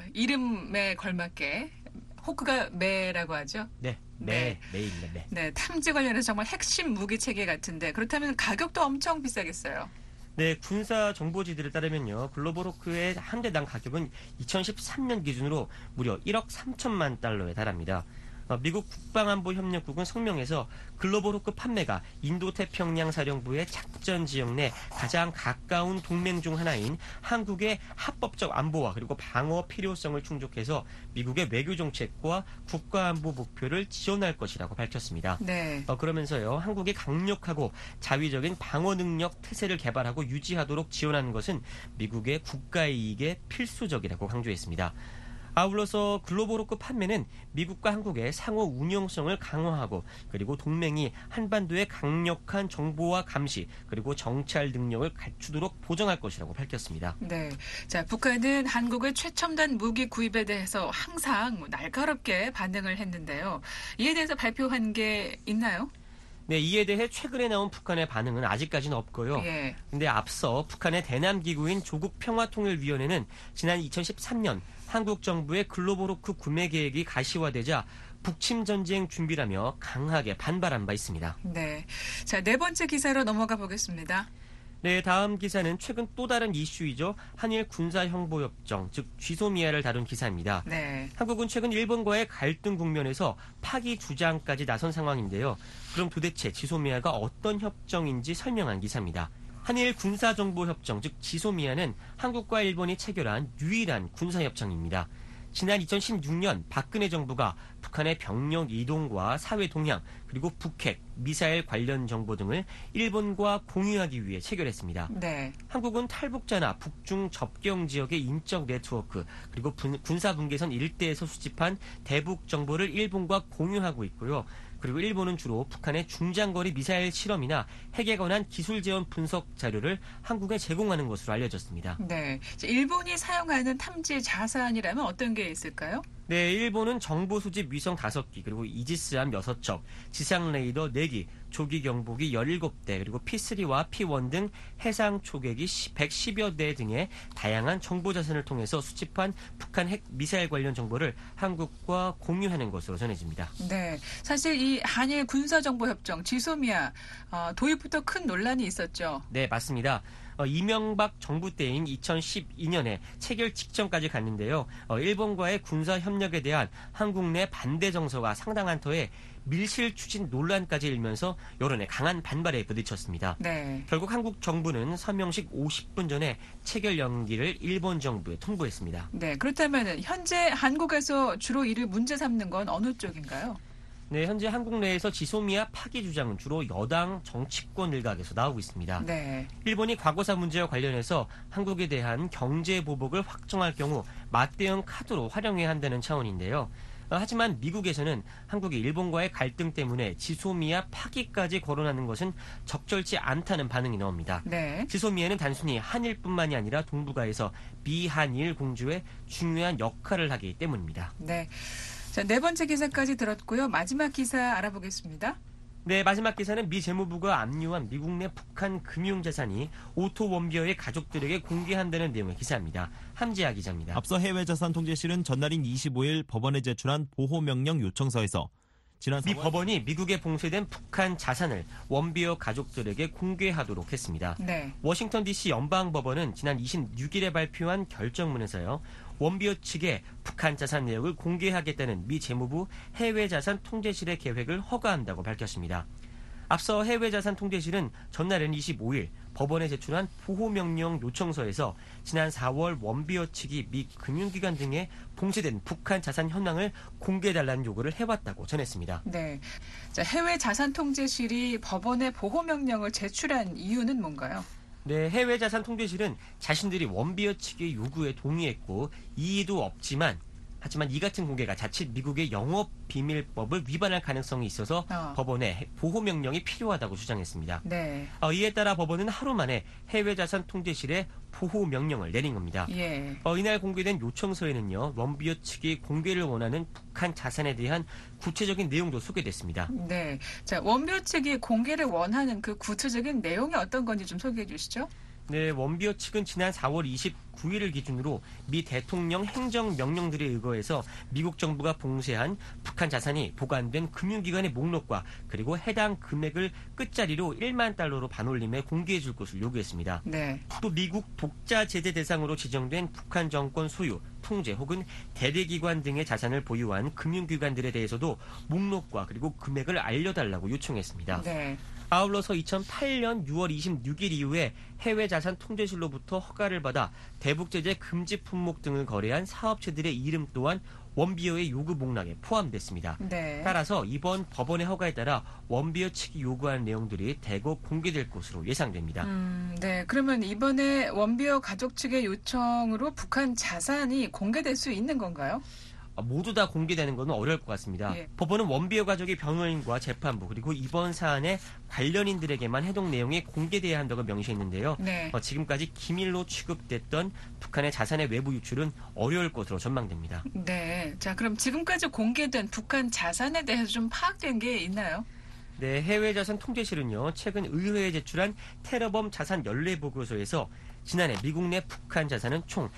이름에 걸맞게 호크가 매라고 하죠? 네. 네. 매입니다. 네, 탐지 관련해서 정말 핵심 무기 체계 같은데 그렇다면 가격도 엄청 비싸겠어요. 네, 군사 정보지들에 따르면요. 글로벌 호크의 한 대당 가격은 2013년 기준으로 무려 1억 3천만 달러에 달합니다. 미국 국방안보협력국은 성명에서 글로벌 호크 판매가 인도태평양 사령부의 작전 지역 내 가장 가까운 동맹 중 하나인 한국의 합법적 안보와 그리고 방어 필요성을 충족해서 미국의 외교 정책과 국가안보 목표를 지원할 것이라고 밝혔습니다. 네. 그러면서요. 한국이 강력하고 자위적인 방어 능력 태세를 개발하고 유지하도록 지원하는 것은 미국의 국가 이익에 필수적이라고 강조했습니다. 아울러서 글로벌 호크 판매는 미국과 한국의 상호 운용성을 강화하고 그리고 동맹이 한반도의 강력한 정보와 감시 그리고 정찰 능력을 갖추도록 보장할 것이라고 밝혔습니다. 네, 자, 북한은 한국의 최첨단 무기 구입에 대해서 항상 날카롭게 반응을 했는데요. 이에 대해서 발표한 게 있나요? 네, 이에 대해 최근에 나온 북한의 반응은 아직까지는 없고요. 예. 근데 앞서 북한의 대남기구인 조국평화통일위원회는 지난 2013년 한국 정부의 글로벌 호크 구매 계획이 가시화되자 북침 전쟁 준비라며 강하게 반발한 바 있습니다. 네, 자, 네 번째 기사로 넘어가 보겠습니다. 네, 다음 기사는 최근 또 다른 이슈이죠. 한일 군사형보협정, 즉 쥐소미아를 다룬 기사입니다. 네. 한국은 최근 일본과의 갈등 국면에서 파기 주장까지 나선 상황인데요. 그럼 도대체 쥐소미아가 어떤 협정인지 설명한 기사입니다. 한일 군사정보협정, 즉 지소미아는 한국과 일본이 체결한 유일한 군사협정입니다. 지난 2016년 박근혜 정부가 북한의 병력 이동과 사회 동향, 그리고 북핵, 미사일 관련 정보 등을 일본과 공유하기 위해 체결했습니다. 네. 한국은 탈북자나 북중 접경 지역의 인적 네트워크, 그리고 군사분계선 일대에서 수집한 대북 정보를 일본과 공유하고 있고요. 그리고 일본은 주로 북한의 중장거리 미사일 실험이나 핵에 관한 기술 재원 분석 자료를 한국에 제공하는 것으로 알려졌습니다. 네. 일본이 사용하는 탐지 자산이라면 어떤 게 있을까요? 네, 일본은 정보 수집 위성 5기, 그리고 이지스함 6척, 지상 레이더 4기, 조기 경보기 17대, 그리고 P3와 P1 등 해상 초계기 110여 대 등의 다양한 정보 자산을 통해서 수집한 북한 핵 미사일 관련 정보를 한국과 공유하는 것으로 전해집니다. 네, 사실 이 한일 군사정보협정 지소미아 도입부터 큰 논란이 있었죠. 네, 맞습니다. 이명박 정부 때인 2012년에 체결 직전까지 갔는데요. 일본과의 군사 협력에 대한 한국 내 반대 정서가 상당한 터에 밀실 추진 논란까지 일면서 여론의 강한 반발에 부딪혔습니다. 네. 결국 한국 정부는 서명식 50분 전에 체결 연기를 일본 정부에 통보했습니다. 네, 그렇다면 현재 한국에서 주로 이를 문제 삼는 건 어느 쪽인가요? 네, 현재 한국 내에서 지소미아 파기 주장은 주로 여당 정치권 일각에서 나오고 있습니다. 네. 일본이 과거사 문제와 관련해서 한국에 대한 경제 보복을 확정할 경우 맞대응 카드로 활용해야 한다는 차원인데요. 하지만 미국에서는 한국이 일본과의 갈등 때문에 지소미아 파기까지 거론하는 것은 적절치 않다는 반응이 나옵니다. 네. 지소미아는 단순히 한일뿐만이 아니라 동북아에서 미한일 공조에 중요한 역할을 하기 때문입니다. 네. 자, 네 번째 기사까지 들었고요. 마지막 기사 알아보겠습니다. 네, 마지막 기사는 미 재무부가 압류한 미국 내 북한 금융자산이 오토 원비어의 가족들에게 공개한다는 내용의 기사입니다. 함지아 기자입니다. 앞서 해외자산통제실은 전날인 25일 법원에 제출한 보호명령 요청서에서 지난 미 법원이 미국에 봉쇄된 북한 자산을 원비어 가족들에게 공개하도록 했습니다. 네. 워싱턴 DC 연방법원은 지난 26일에 발표한 결정문에서요. 원비어 측에 북한 자산 내역을 공개하겠다는 미 재무부 해외자산통제실의 계획을 허가한다고 밝혔습니다. 앞서 해외자산통제실은 전날은 25일 법원에 제출한 보호명령 요청서에서 지난 4월 원비어 측이 미 금융기관 등에 봉쇄된 북한 자산 현황을 공개해달라는 요구를 해왔다고 전했습니다. 네. 자, 해외자산통제실이 법원에 보호명령을 제출한 이유는 뭔가요? 네, 해외자산통제실은 자신들이 원비어 측의 요구에 동의했고 이의도 없지만 하지만 이 같은 공개가 자칫 미국의 영업비밀법을 위반할 가능성이 있어서 법원에 보호명령이 필요하다고 주장했습니다. 네. 이에 따라 법원은 하루 만에 해외자산통제실에 보호명령을 내린 겁니다. 예. 이날 공개된 요청서에는요. 원비어 측이 공개를 원하는 북한 자산에 대한 구체적인 내용도 소개됐습니다. 네. 자, 원비어 측이 공개를 원하는 그 구체적인 내용이 어떤 건지 좀 소개해 주시죠. 네, 원비어 측은 지난 4월 29일을 기준으로 미 대통령 행정명령들에 의거해서 미국 정부가 봉쇄한 북한 자산이 보관된 금융기관의 목록과 그리고 해당 금액을 끝자리로 1만 달러로 반올림해 공개해 줄 것을 요구했습니다. 네. 또 미국 독자 제재 대상으로 지정된 북한 정권 소유, 통제 혹은 대대기관 등의 자산을 보유한 금융기관들에 대해서도 목록과 그리고 금액을 알려달라고 요청했습니다. 네. 아울러서 2008년 6월 26일 이후에 해외자산통제실로부터 허가를 받아 대북제재 금지 품목 등을 거래한 사업체들의 이름 또한 원비어의 요구 목록에 포함됐습니다. 네. 따라서 이번 법원의 허가에 따라 원비어 측이 요구한 내용들이 대거 공개될 것으로 예상됩니다. 네. 그러면 이번에 원비어 가족 측의 요청으로 북한 자산이 공개될 수 있는 건가요? 모두 다 공개되는 것은 어려울 것 같습니다. 예. 법원은 원비어 가족의 변호인과 재판부 그리고 이번 사안의 관련인들에게만 해당 내용이 공개돼야 한다고 명시했는데요. 네. 지금까지 기밀로 취급됐던 북한의 자산의 외부 유출은 어려울 것으로 전망됩니다. 네. 자, 그럼 지금까지 공개된 북한 자산에 대해서 좀 파악된 게 있나요? 네, 해외자산통제실은요. 최근 의회에 제출한 테러범 자산 연례 보고서에서 지난해 미국 내 북한 자산은 총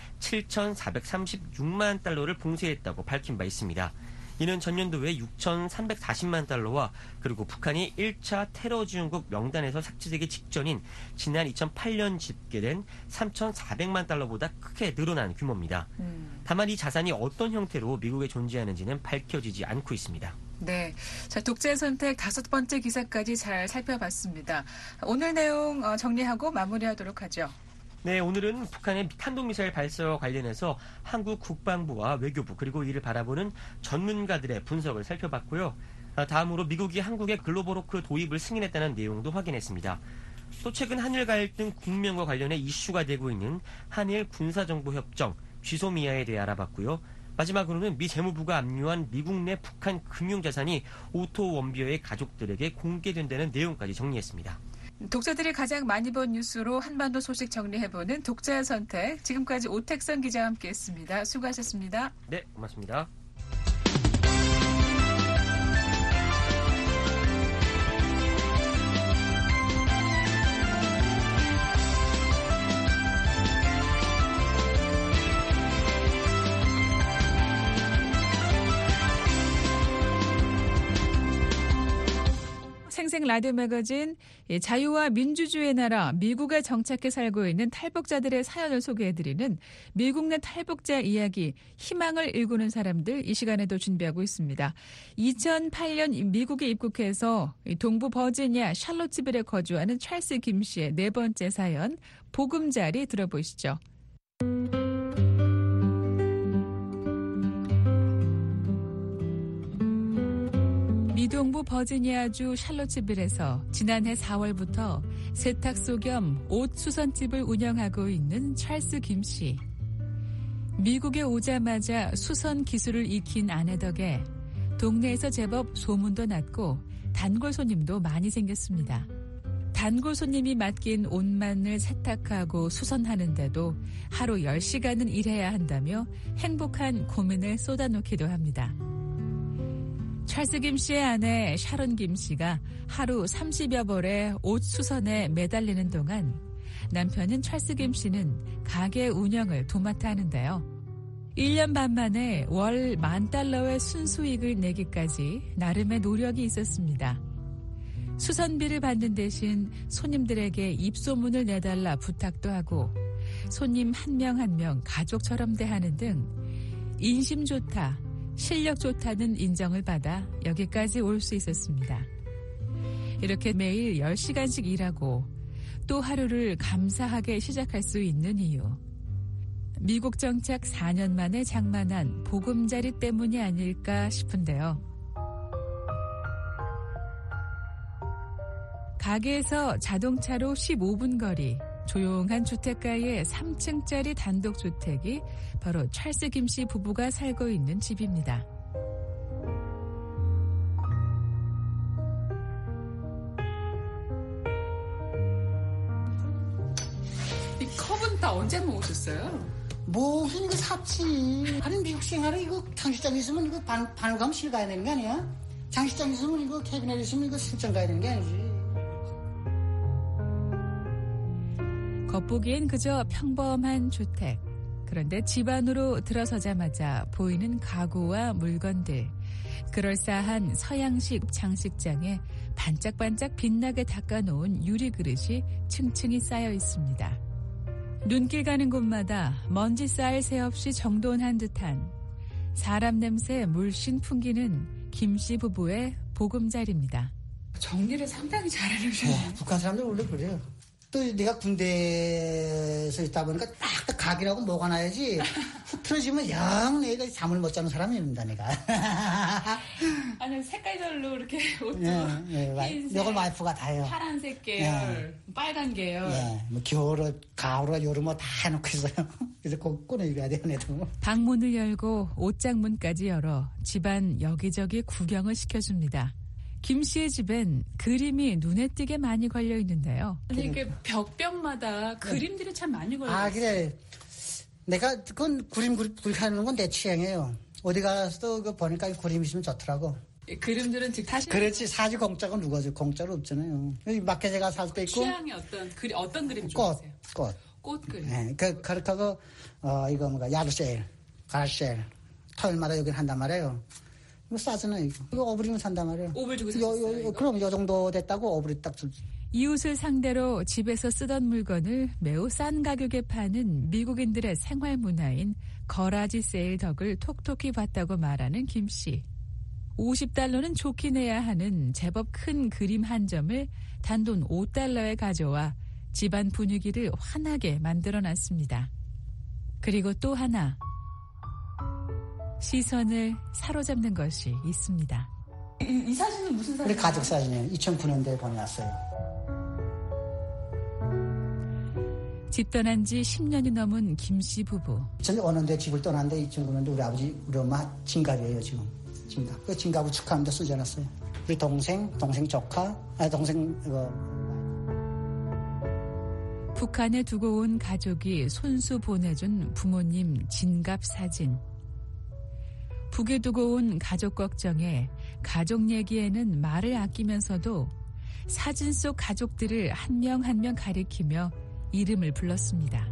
7,436만 달러를 봉쇄했다고 밝힌 바 있습니다. 이는 전년도에 6,340만 달러와 그리고 북한이 1차 테러 지원국 명단에서 삭제되기 직전인 지난 2008년 집계된 3,400만 달러보다 크게 늘어난 규모입니다. 다만 이 자산이 어떤 형태로 미국에 존재하는지는 밝혀지지 않고 있습니다. 네. 자, 독재 선택 5번째 기사까지 잘 살펴봤습니다. 오늘 내용 정리하고 마무리하도록 하죠. 네, 오늘은 북한의 탄도미사일 발사와 관련해서 한국 국방부와 외교부 그리고 이를 바라보는 전문가들의 분석을 살펴봤고요. 다음으로 미국이 한국의 글로벌호크 도입을 승인했다는 내용도 확인했습니다. 또 최근 한일 갈등 국면과 관련해 이슈가 되고 있는 한일 군사정보협정 쥐소미아에 대해 알아봤고요. 마지막으로는 미 재무부가 압류한 미국 내 북한 금융자산이 오토 원비어의 가족들에게 공개된다는 내용까지 정리했습니다. 독자들이 가장 많이 본 뉴스로 한반도 소식 정리해보는 독자의 선택. 지금까지 오택선 기자와 함께했습니다. 수고하셨습니다. 네, 고맙습니다. 생생 라디오 매거진 자유와 민주주의의 나라 미국에 정착해 살고 있는 탈북자들의 사연을 소개해드리는 미국 내 탈북자 이야기 희망을 일구는 사람들 이 시간에도 준비하고 있습니다. 2008년 미국에 입국해서 동부 버지니아 샬롯츠빌에 거주하는 찰스 김 씨의 네 번째 사연 보금자리 들어보시죠. 미동부 버지니아주 샬롯츠빌에서 지난해 4월부터 세탁소 겸 옷 수선집을 운영하고 있는 찰스 김 씨. 미국에 오자마자 수선 기술을 익힌 아내 덕에 동네에서 제법 소문도 났고 단골 손님도 많이 생겼습니다. 단골 손님이 맡긴 옷만을 세탁하고 수선하는데도 하루 10시간은 일해야 한다며 행복한 고민을 쏟아놓기도 합니다. 찰스 김 씨의 아내 샤론 김 씨가 하루 30여 벌의 옷 수선에 매달리는 동안 남편인 찰스 김 씨는 가게 운영을 도맡아 하는데요. 1년 반 만에 월 $10,000의 순수익을 내기까지 나름의 노력이 있었습니다. 수선비를 받는 대신 손님들에게 입소문을 내달라 부탁도 하고 손님 한 명 한 명 가족처럼 대하는 등 인심 좋다, 실력 좋다는 인정을 받아 여기까지 올 수 있었습니다. 이렇게 매일 10시간씩 일하고 또 하루를 감사하게 시작할 수 있는 이유. 미국 정착 4년 만에 장만한 보금자리 때문이 아닐까 싶은데요. 가게에서 자동차로 15분 거리, 조용한 주택가의 3층짜리 단독주택이 바로 찰스 김 씨 부부가 살고 있는 집입니다. 이 컵은 다 언제 모으셨어요? 뭐긴 이거 샀지. 아니 미국 생활에 이거 장식장 있으면 이거 바늘감실 가야 되는 게 아니야? 장식장 있으면 이거 캐비넷 있으면 이거 실전 가야 되는 게 아니지. 겉보기엔 그저 평범한 주택. 그런데 집 안으로 들어서자마자 보이는 가구와 물건들. 그럴싸한 서양식 장식장에 반짝반짝 빛나게 닦아놓은 유리그릇이 층층이 쌓여 있습니다. 눈길 가는 곳마다 먼지 쌓일 새 없이 정돈한 듯한 사람 냄새 물씬 풍기는 김씨 부부의 보금자리입니다. 정리를 상당히 잘해주시네요. 북한 사람들 원래 그래요. 또 내가 군대에서 있다 보니까 딱 각이라고 뭐가 나야지 흐트러지면 영 내가 잠을 못 자는 사람입니다 내가. 아니 색깔별로 이렇게 옷도 흰색, 이걸 와이프가 다 해요. 파란색 계열, 빨간 계열. 뭐 겨울에 가을에 여름에 다 해놓고 있어요. 그래서 꼭 꺼내 입어야 돼요 내도. 방문을 열고 옷장문까지 열어 집안 여기저기 구경을 시켜줍니다. 김 씨의 집엔 그림이 눈에 띄게 많이 걸려 있는데요. 아니, 이게 벽벽마다 그림들이 참 많이 걸려 있어요. 아, 그래. 내가 그건 그림 하는 건 내 취향이에요. 어디 가서 그 보니까 그림 있으면 좋더라고. 그림들은 즉 다시 그렇지. 사지 공짜가 누가 줘? 공짜로 없잖아요. 마켓에 가서 살 때 있고. 취향이 어떤 그림 좋아하세요? 꽃 그림. 네, 그렇게 하고 이거 뭐가 야르셀, 가라셀 토요일마다 여기 한단 말이에요. 이거 싸잖아요. 이거 어부리면 산단 말이에요. 오불 주고 샀어요. 그럼 요 정도 됐다고 어부리 딱 주지. 이웃을 상대로 집에서 쓰던 물건을 매우 싼 가격에 파는 미국인들의 생활 문화인 거라지 세일 덕을 톡톡히 봤다고 말하는 김 씨. $50는 좋게 내야 하는 제법 큰 그림 한 점을 단돈 $5에 가져와 집안 분위기를 환하게 만들어놨습니다. 그리고 또 하나, 시선을 사로잡는 것이 있습니다. 이 사진은 무슨 사진이에요? 우리 가족 사진이에요. 2009년도에 보내왔어요. 집 떠난 지 10년이 넘은 김씨 부부. 전 어느 데 집을 떠났는데 2009년도 우리 아버지, 우리 엄마 진갑이에요, 지금. 진갑. 그 진갑을 축하합니다 쓰셔놨어요. 우리 동생 조카, 북한에 두고 온 가족이 손수 보내준 부모님 진갑 사진. 북에 두고 온 가족 걱정에 가족 얘기에는 말을 아끼면서도 사진 속 가족들을 한 명 한 명 가리키며 이름을 불렀습니다.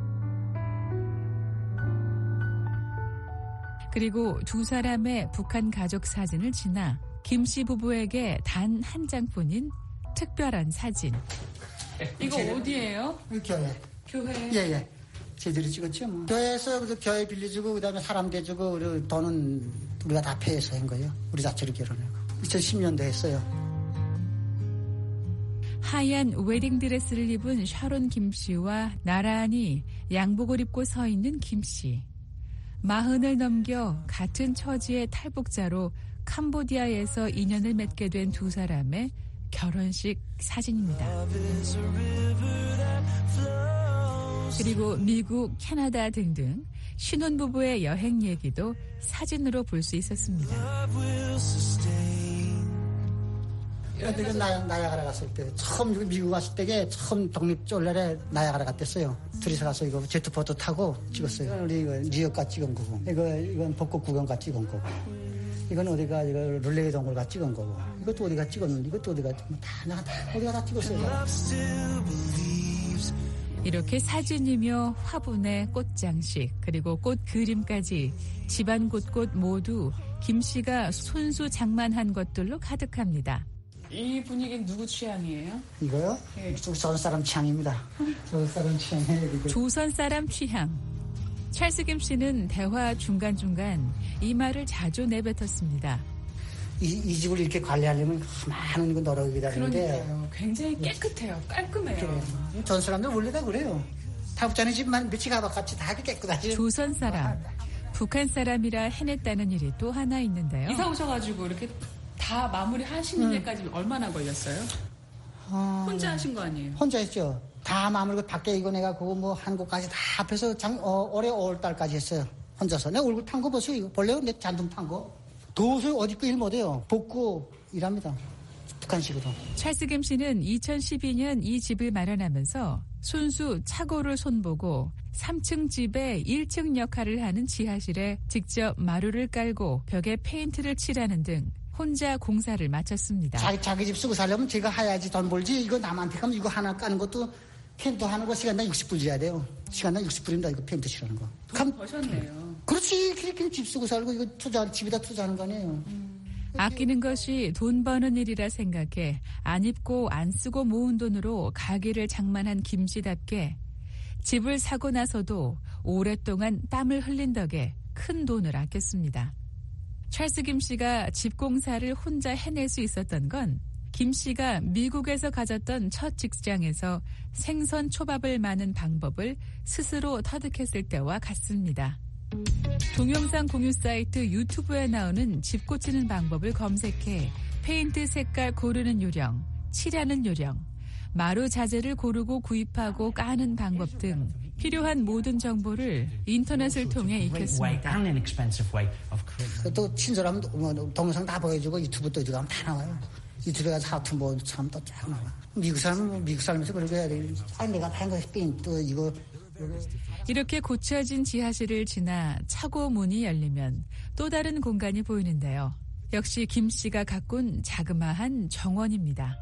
그리고 두 사람의 북한 가족 사진을 지나 김씨 부부에게 단 한 장뿐인 특별한 사진. 이거 어디예요? 교회. 교회. 예. 제대로 찍었죠. 뭐. 교회에서 교회 빌려주고 그다음에 사람 대주고 그리고 돈은 우리가 다 패해서 한 거예요. 우리 자체로 결혼하고. 2010년도에 했어요. 하얀 웨딩드레스를 입은 샤론 김씨와 나란히 양복을 입고 서 있는 김씨. 40을 넘겨 같은 처지의 탈북자로 캄보디아에서 인연을 맺게 된 두 사람의 결혼식 사진입니다. 그리고 미국, 캐나다 등등 신혼부부의 여행 얘기도 사진으로 볼 수 있었습니다. 내가 나야가라 갔을 때 처음 미국 갔을 때게 처음 독립절날에 나야가라 갔댔어요. 둘이서 가서 이거 제트포트 타고 찍었어요. 우리 이거 뉴욕가 찍은 거고 이건 벚꽃 구경가 찍은 거고 이건 어디가 이거 룰레이 동굴가 찍은 거고 이것도 어디가 찍었는데 이것도 어디가 다 어디가 다 찍었어요. 이렇게 사진이며 화분에 꽃장식 그리고 꽃 그림까지 집안 곳곳 모두 김씨가 손수 장만한 것들로 가득합니다. 이 분위기는 누구 취향이에요? 이거요? 네. 조선 사람 취향입니다. 조선 사람 취향이에요. 조선 사람 취향. 찰스 김씨는 대화 중간중간 이 말을 자주 내뱉었습니다. 이 집을 이렇게 관리하려면 많은 노력이 다른데 그러니까요. 굉장히 깨끗해요. 깔끔해요. 전 사람들 원래 다 그래요. 타국자네 집만 며칠 가봐같이 다 깨끗하지. 조선 사람, 북한 사람이라 해냈다는 일이 또 하나 있는데요. 이사 오셔가지고 이렇게 다 마무리 하시는 데까지 얼마나 걸렸어요? 혼자 하신 거 아니에요? 혼자 했죠. 다 마무리고 밖에 이거 내가 그거 뭐 한 곳까지 다 합해서 올해 5월달까지 했어요. 혼자서. 내 얼굴 탄 거 보세요. 이거 본래 내 잔뜩 탄 거. 도저히 어디 거 일 못해요. 복구 일합니다. 북한식으로. 찰스 김씨는 2012년 이 집을 마련하면서 손수 차고를 손보고 3층 집의 1층 역할을 하는 지하실에 직접 마루를 깔고 벽에 페인트를 칠하는 등 혼자 공사를 마쳤습니다. 자기 집 쓰고 살려면 제가 해야지 돈 벌지. 이거 남한테 가면 이거 하나 까는 것도 페인트 하는 거 시간당 60불 줘야 돼요. 시간당 60불입니다. 이거 페인트 칠하는 거. 돈 버셨네요. 그렇지. 그렇게 집 쓰고 살고 이거 집에다 투자하는 거 아니에요. 아끼는 것이 돈 버는 일이라 생각해 안 입고 안 쓰고 모은 돈으로 가게를 장만한 김씨답게 집을 사고 나서도 오랫동안 땀을 흘린 덕에 큰 돈을 아꼈습니다. 찰스 김씨가 집 공사를 혼자 해낼 수 있었던 건 김씨가 미국에서 가졌던 첫 직장에서 생선 초밥을 마는 방법을 스스로 터득했을 때와 같습니다. 동영상 공유 사이트 유튜브에 나오는 집 고치는 방법을 검색해 페인트 색깔 고르는 요령, 칠하는 요령, 마루 자재를 고르고 구입하고 까는 방법 등 필요한 모든 정보를 인터넷을 통해 익혔습니다. 또 친절하면 동영상 다 보여주고 유튜브 또 들어가면 다 나와요. 유튜브에 가서 하트 뭐 참 또 쫙 나와. 미국 사람에서 그렇게 해야 돼. 아니 내가 한 거 또 이거. 이렇게 고쳐진 지하실을 지나 차고 문이 열리면 또 다른 공간이 보이는데요. 역시 김 씨가 가꾼 자그마한 정원입니다.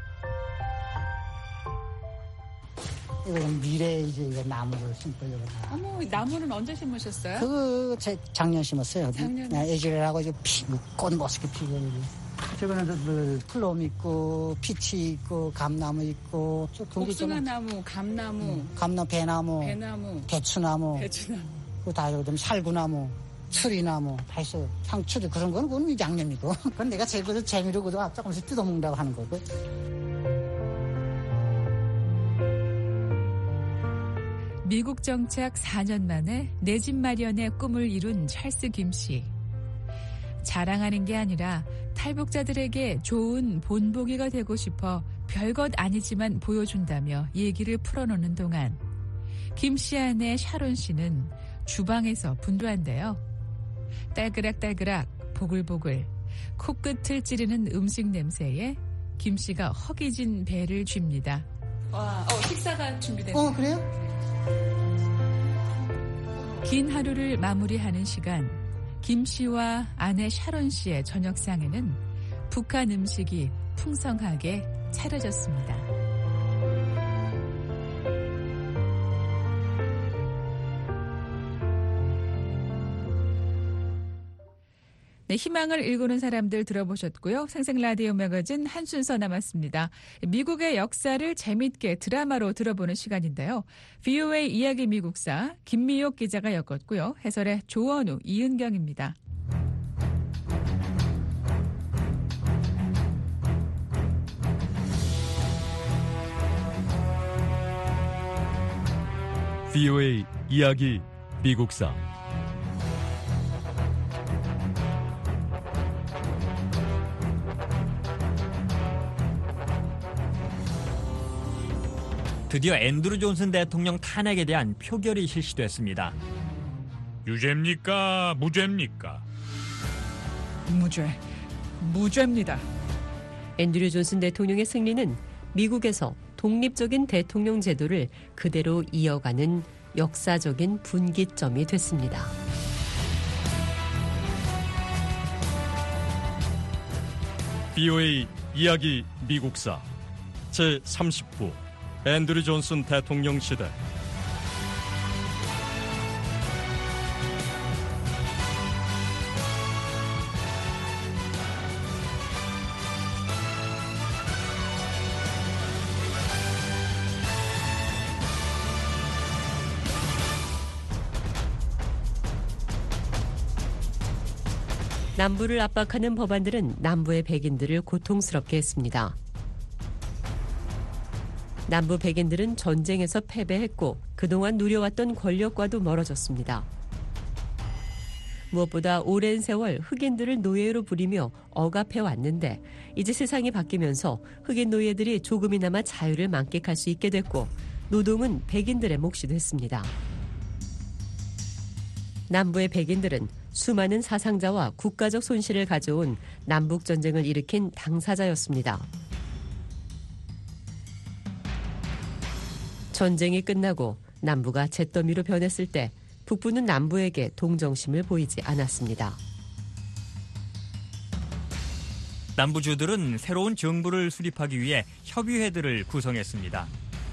이거는 미래 이제 이거 나무를 심으려고. 어머, 나무는 언제 심으셨어요? 그거 작년 심었어요. 작년에? 애질하고 이제 꽃 멋있게 피고. 저거는 플럼 있고 피치 있고 감나무 있고 복숭아나무, 감나무, 배나무, 대추나무, 그거 다 그다음에 살구나무, 추리나무 다 있어요. 상추도 그런 거는 그건 양념이고. 그건 내가 재미로 그거 조금씩 뜯어먹는다고 하는 거고. 미국 정착 4년 만에 내 집 마련의 꿈을 이룬 찰스 김 씨. 자랑하는 게 아니라 탈북자들에게 좋은 본보기가 되고 싶어 별것 아니지만 보여준다며 얘기를 풀어놓는 동안 김 씨 아내 샤론 씨는 주방에서 분주한데요. 딸그락딸그락 보글보글 코끝을 찌르는 음식 냄새에 김 씨가 허기진 배를 쥡니다. 와, 식사가 준비됐네요. 그래요? 긴 하루를 마무리하는 시간, 김 씨와 아내 샤론 씨의 저녁상에는 북한 음식이 풍성하게 차려졌습니다. 네, 희망을 일구는 사람들 들어보셨고요. 생생라디오 매거진 한 순서 남았습니다. 미국의 역사를 재밌게 드라마로 들어보는 시간인데요. VOA 이야기 미국사 김미옥 기자가 엮었고요. 해설의 조원우, 이은경입니다. VOA 이야기 미국사 드디어 앤드루 존슨 대통령 탄핵에 대한 표결이 실시됐습니다. 유죄입니까? 무죄입니까? 무죄입니다. 앤드루 존슨 대통령의 승리는 미국에서 독립적인 대통령 제도를 그대로 이어가는 역사적인 분기점이 됐습니다. VOA 이야기 미국사 제30부 앤드루 존슨 대통령 시대. 남부를 압박하는 법안들은 남부의 백인들을 고통스럽게 했습니다. 남부 백인들은 전쟁에서 패배했고 그동안 누려왔던 권력과도 멀어졌습니다. 무엇보다 오랜 세월 흑인들을 노예로 부리며 억압해왔는데 이제 세상이 바뀌면서 흑인 노예들이 조금이나마 자유를 만끽할 수 있게 됐고 노동은 백인들의 몫이 됐습니다. 남부의 백인들은 수많은 사상자와 국가적 손실을 가져온 남북전쟁을 일으킨 당사자였습니다. 전쟁이 끝나고 남부가 잿더미로 변했을 때 북부는 남부에게 동정심을 보이지 않았습니다. 남부주들은 새로운 정부를 수립하기 위해 협의회들을 구성했습니다.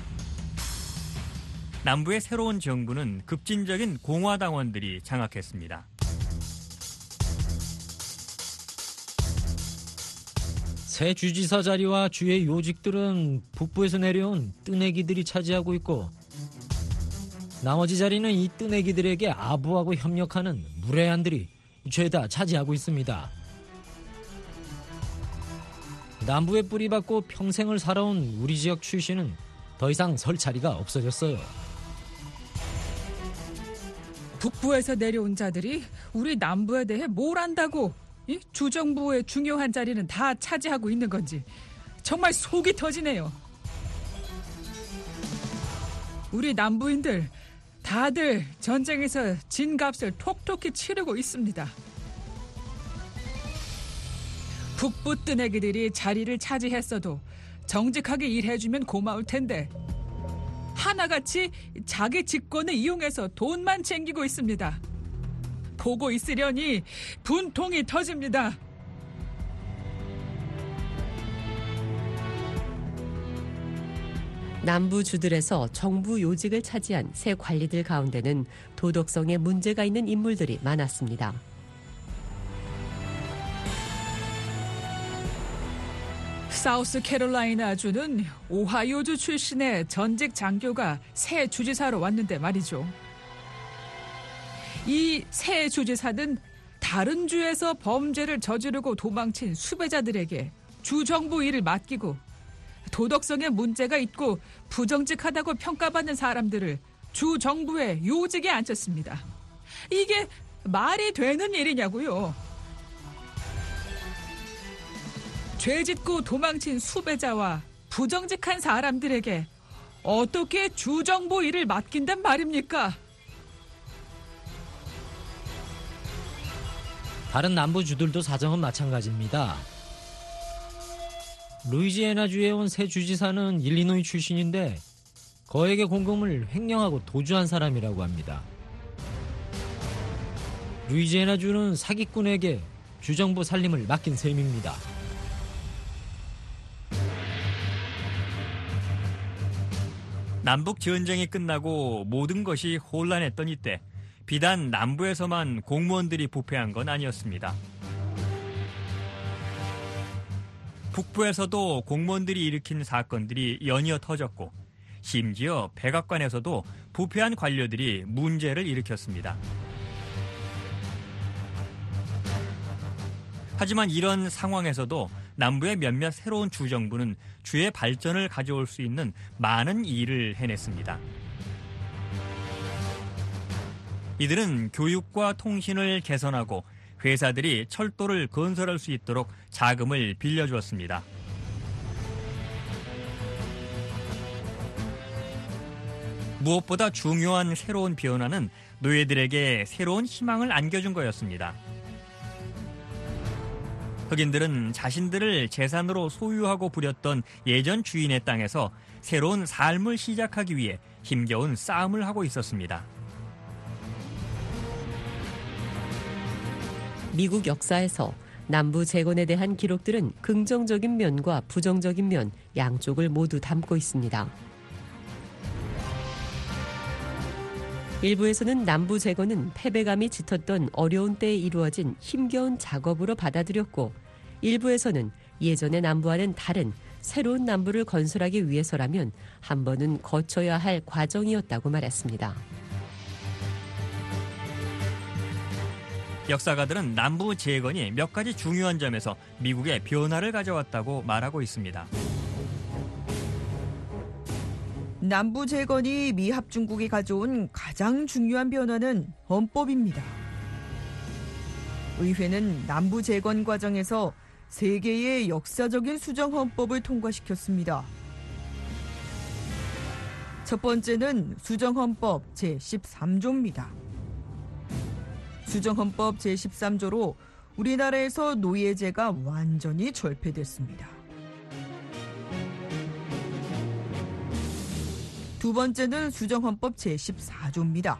남부의 새로운 정부는 급진적인 공화당원들이 장악했습니다. 새 주지사 자리와 주의 요직들은 북부에서 내려온 뜨내기들이 차지하고 있고 나머지 자리는 이 뜨내기들에게 아부하고 협력하는 무례한들이 죄다 차지하고 있습니다. 남부에 뿌리박고 평생을 살아온 우리 지역 출신은 더 이상 설 자리가 없어졌어요. 북부에서 내려온 자들이 우리 남부에 대해 뭘 안다고 이 주정부의 중요한 자리는 다 차지하고 있는 건지 정말 속이 터지네요. 우리 남부인들 다들 전쟁에서 진 값을 톡톡히 치르고 있습니다. 북부 뜨내기들이 자리를 차지했어도 정직하게 일해주면 고마울 텐데 하나같이 자기 직권을 이용해서 돈만 챙기고 있습니다. 보고 있으려니 분통이 터집니다. 남부주들에서 정부 요직을 차지한 새 관리들 가운데는 도덕성에 문제가 있는 인물들이 많았습니다. 사우스캐롤라이나주는 오하이오주 출신의 전직 장교가 새 주지사로 왔는데 말이죠. 이 새 주지사는 다른 주에서 범죄를 저지르고 도망친 수배자들에게 주정부 일을 맡기고 도덕성에 문제가 있고 부정직하다고 평가받는 사람들을 주 정부의 요직에 앉혔습니다. 이게 말이 되는 일이냐고요. 죄짓고 도망친 수배자와 부정직한 사람들에게 어떻게 주정부 일을 맡긴단 말입니까? 다른 남부주들도 사정은 마찬가지입니다. 루이지애나주에 온 새 주지사는 일리노이 출신인데 거액의 공금을 횡령하고 도주한 사람이라고 합니다. 루이지애나주는 사기꾼에게 주정부 살림을 맡긴 셈입니다. 남북 전쟁이 끝나고 모든 것이 혼란했던 이때 비단 남부에서만 공무원들이 부패한 건 아니었습니다. 북부에서도 공무원들이 일으킨 사건들이 연이어 터졌고 심지어 백악관에서도 부패한 관료들이 문제를 일으켰습니다. 하지만 이런 상황에서도 남부의 몇몇 새로운 주정부는 주의 발전을 가져올 수 있는 많은 일을 해냈습니다. 이들은 교육과 통신을 개선하고 회사들이 철도를 건설할 수 있도록 자금을 빌려주었습니다. 무엇보다 중요한 새로운 변화는 노예들에게 새로운 희망을 안겨준 거였습니다. 흑인들은 자신들을 재산으로 소유하고 부렸던 예전 주인의 땅에서 새로운 삶을 시작하기 위해 힘겨운 싸움을 하고 있었습니다. 미국 역사에서 남부 재건에 대한 기록들은 긍정적인 면과 부정적인 면 양쪽을 모두 담고 있습니다. 일부에서는 남부 재건은 패배감이 짙었던 어려운 때에 이루어진 힘겨운 작업으로 받아들였고, 일부에서는 예전의 남부와는 다른 새로운 남부를 건설하기 위해서라면 한 번은 거쳐야 할 과정이었다고 말했습니다. 역사가들은 남부 재건이 몇 가지 중요한 점에서 미국에 변화를 가져왔다고 말하고 있습니다. 남부 재건이 미합중국이 가져온 가장 중요한 변화는 헌법입니다. 의회는 남부 재건 과정에서 3개의 역사적인 수정헌법을 통과시켰습니다. 첫 번째는 수정헌법 제13조입니다. 수정헌법 제13조로 우리나라에서 노예제가 완전히 철폐됐습니다. 두 번째는 수정헌법 제14조입니다.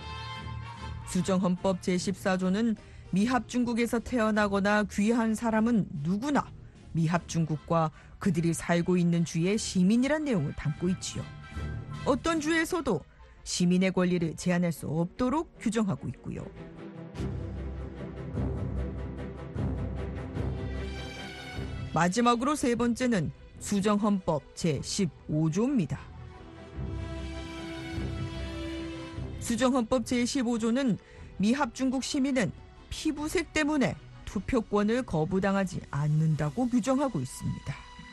수정헌법 제14조는 미합중국에서 태어나거나 귀한 사람은 누구나 미합중국과 그들이 살고 있는 주의 시민이란 내용을 담고 있지요. 어떤 주에서도 시민의 권리를 제한할 수 없도록 규정하고 있고요. 마지막으로 세 번째는 수정헌법 제15조입니다. 수정헌법 제15조는 미합중국 시민은 피부색 때문에 투표권을 거부당하지 않는다고 규정하고 있습니다.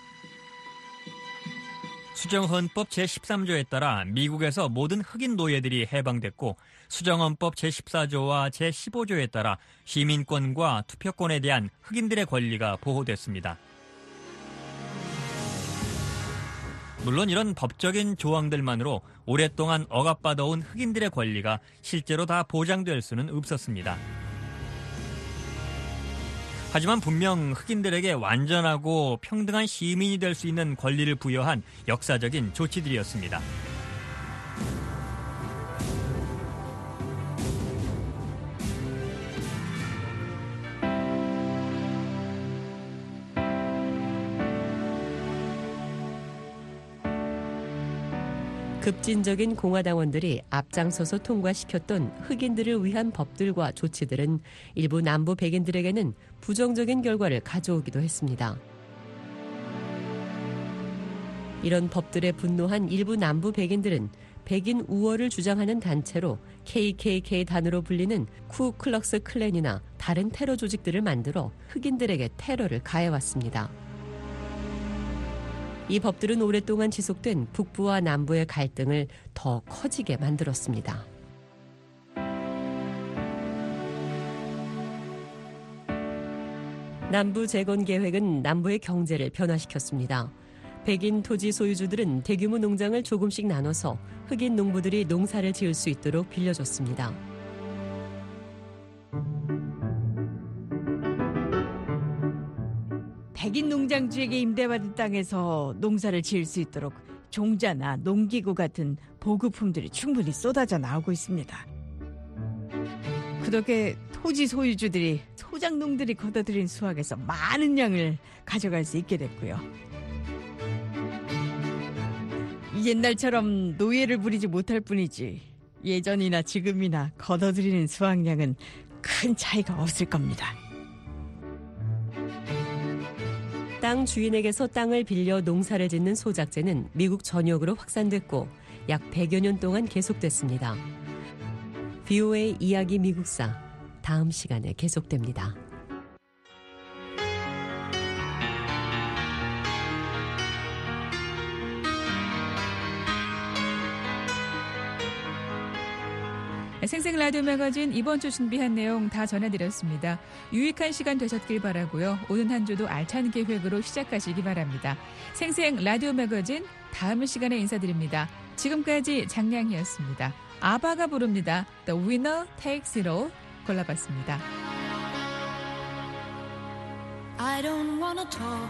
수정헌법 제13조에 따라 미국에서 모든 흑인 노예들이 해방됐고, 수정헌법 제14조와 제15조에 따라 시민권과 투표권에 대한 흑인들의 권리가 보호됐습니다. 물론 이런 법적인 조항들만으로 오랫동안 억압받아온 흑인들의 권리가 실제로 다 보장될 수는 없었습니다. 하지만 분명 흑인들에게 완전하고 평등한 시민이 될 수 있는 권리를 부여한 역사적인 조치들이었습니다. 급진적인 공화당원들이 앞장서서 통과시켰던 흑인들을 위한 법들과 조치들은 일부 남부 백인들에게는 부정적인 결과를 가져오기도 했습니다. 이런 법들에 분노한 일부 남부 백인들은 백인 우월을 주장하는 단체로 KKK 단으로 불리는 쿠클럭스 클랜이나 다른 테러 조직들을 만들어 흑인들에게 테러를 가해왔습니다. 이 법들은 오랫동안 지속된 북부와 남부의 갈등을 더 커지게 만들었습니다. 남부 재건 계획은 남부의 경제를 변화시켰습니다. 백인 토지 소유주들은 대규모 농장을 조금씩 나눠서 흑인 농부들이 농사를 지을 수 있도록 빌려줬습니다. 백인 농장주에게 임대받은 땅에서 농사를 지을 수 있도록 종자나 농기구 같은 보급품들이 충분히 쏟아져 나오고 있습니다. 그 덕에 토지 소유주들이 소작농들이 걷어들인 수확에서 많은 양을 가져갈 수 있게 됐고요. 옛날처럼 노예를 부리지 못할 뿐이지 예전이나 지금이나 걷어들이는 수확량은 큰 차이가 없을 겁니다. 땅 주인에게서 땅을 빌려 농사를 짓는 소작제는 미국 전역으로 확산됐고 약 100여 년 동안 계속됐습니다. VOA 이야기 미국사 다음 시간에 계속됩니다. 생생 라디오 매거진 이번 주 준비한 내용 다 전해드렸습니다. 유익한 시간 되셨길 바라고요. 오는 한 주도 알찬 계획으로 시작하시기 바랍니다. 생생 라디오 매거진 다음 시간에 인사드립니다. 지금까지 장량이었습니다. 아바가 부릅니다. The Winner Takes It All 골라봤습니다. I don't wanna talk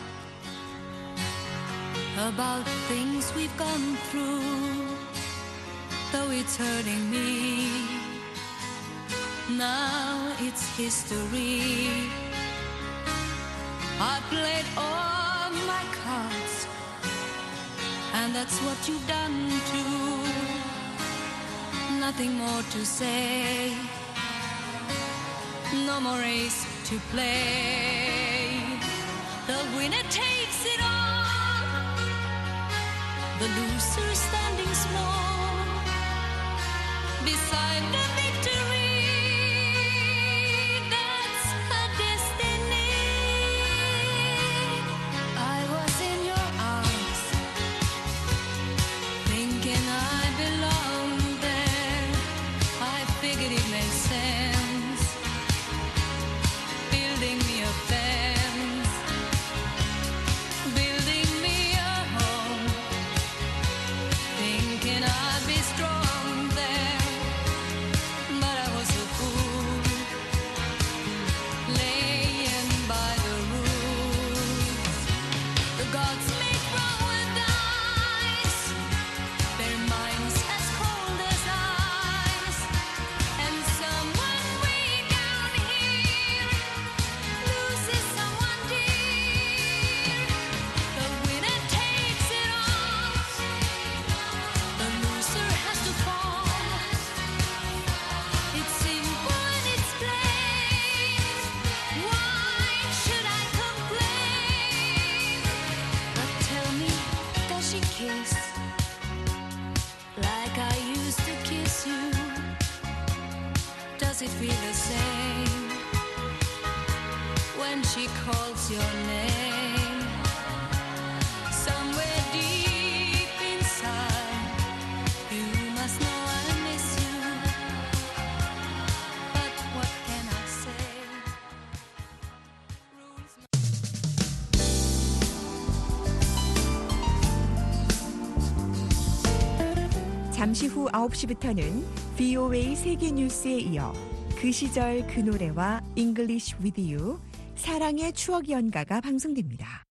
about things we've gone through, though it's hurting me. Now it's history. I played all my cards, and that's what you've done too. Nothing more to say, no more race to play. The winner takes it all, the loser standing small beside the victory. That's her destiny. I was in your arms, thinking I belonged there. I figured it made sense, building me a fence, building me a home, thinking I'd be strong there. But I was a fool, laying by the rules. The gods make wrong with eyes, their minds as cold as ice. And someone way down here loses someone dear. The winner takes it all, the loser has to fall. It's simple and it's plain. Why should I complain? But tell me, does she kiss like I used to kiss you? Does it feel the same when she calls your name? Somewhere deep inside, you must know I miss you. But what can I say? 잠시 후 9시부터는 VOA 세계 뉴스에 이어 그 시절 그 노래와 English with You 사랑의 추억 연가가 방송됩니다.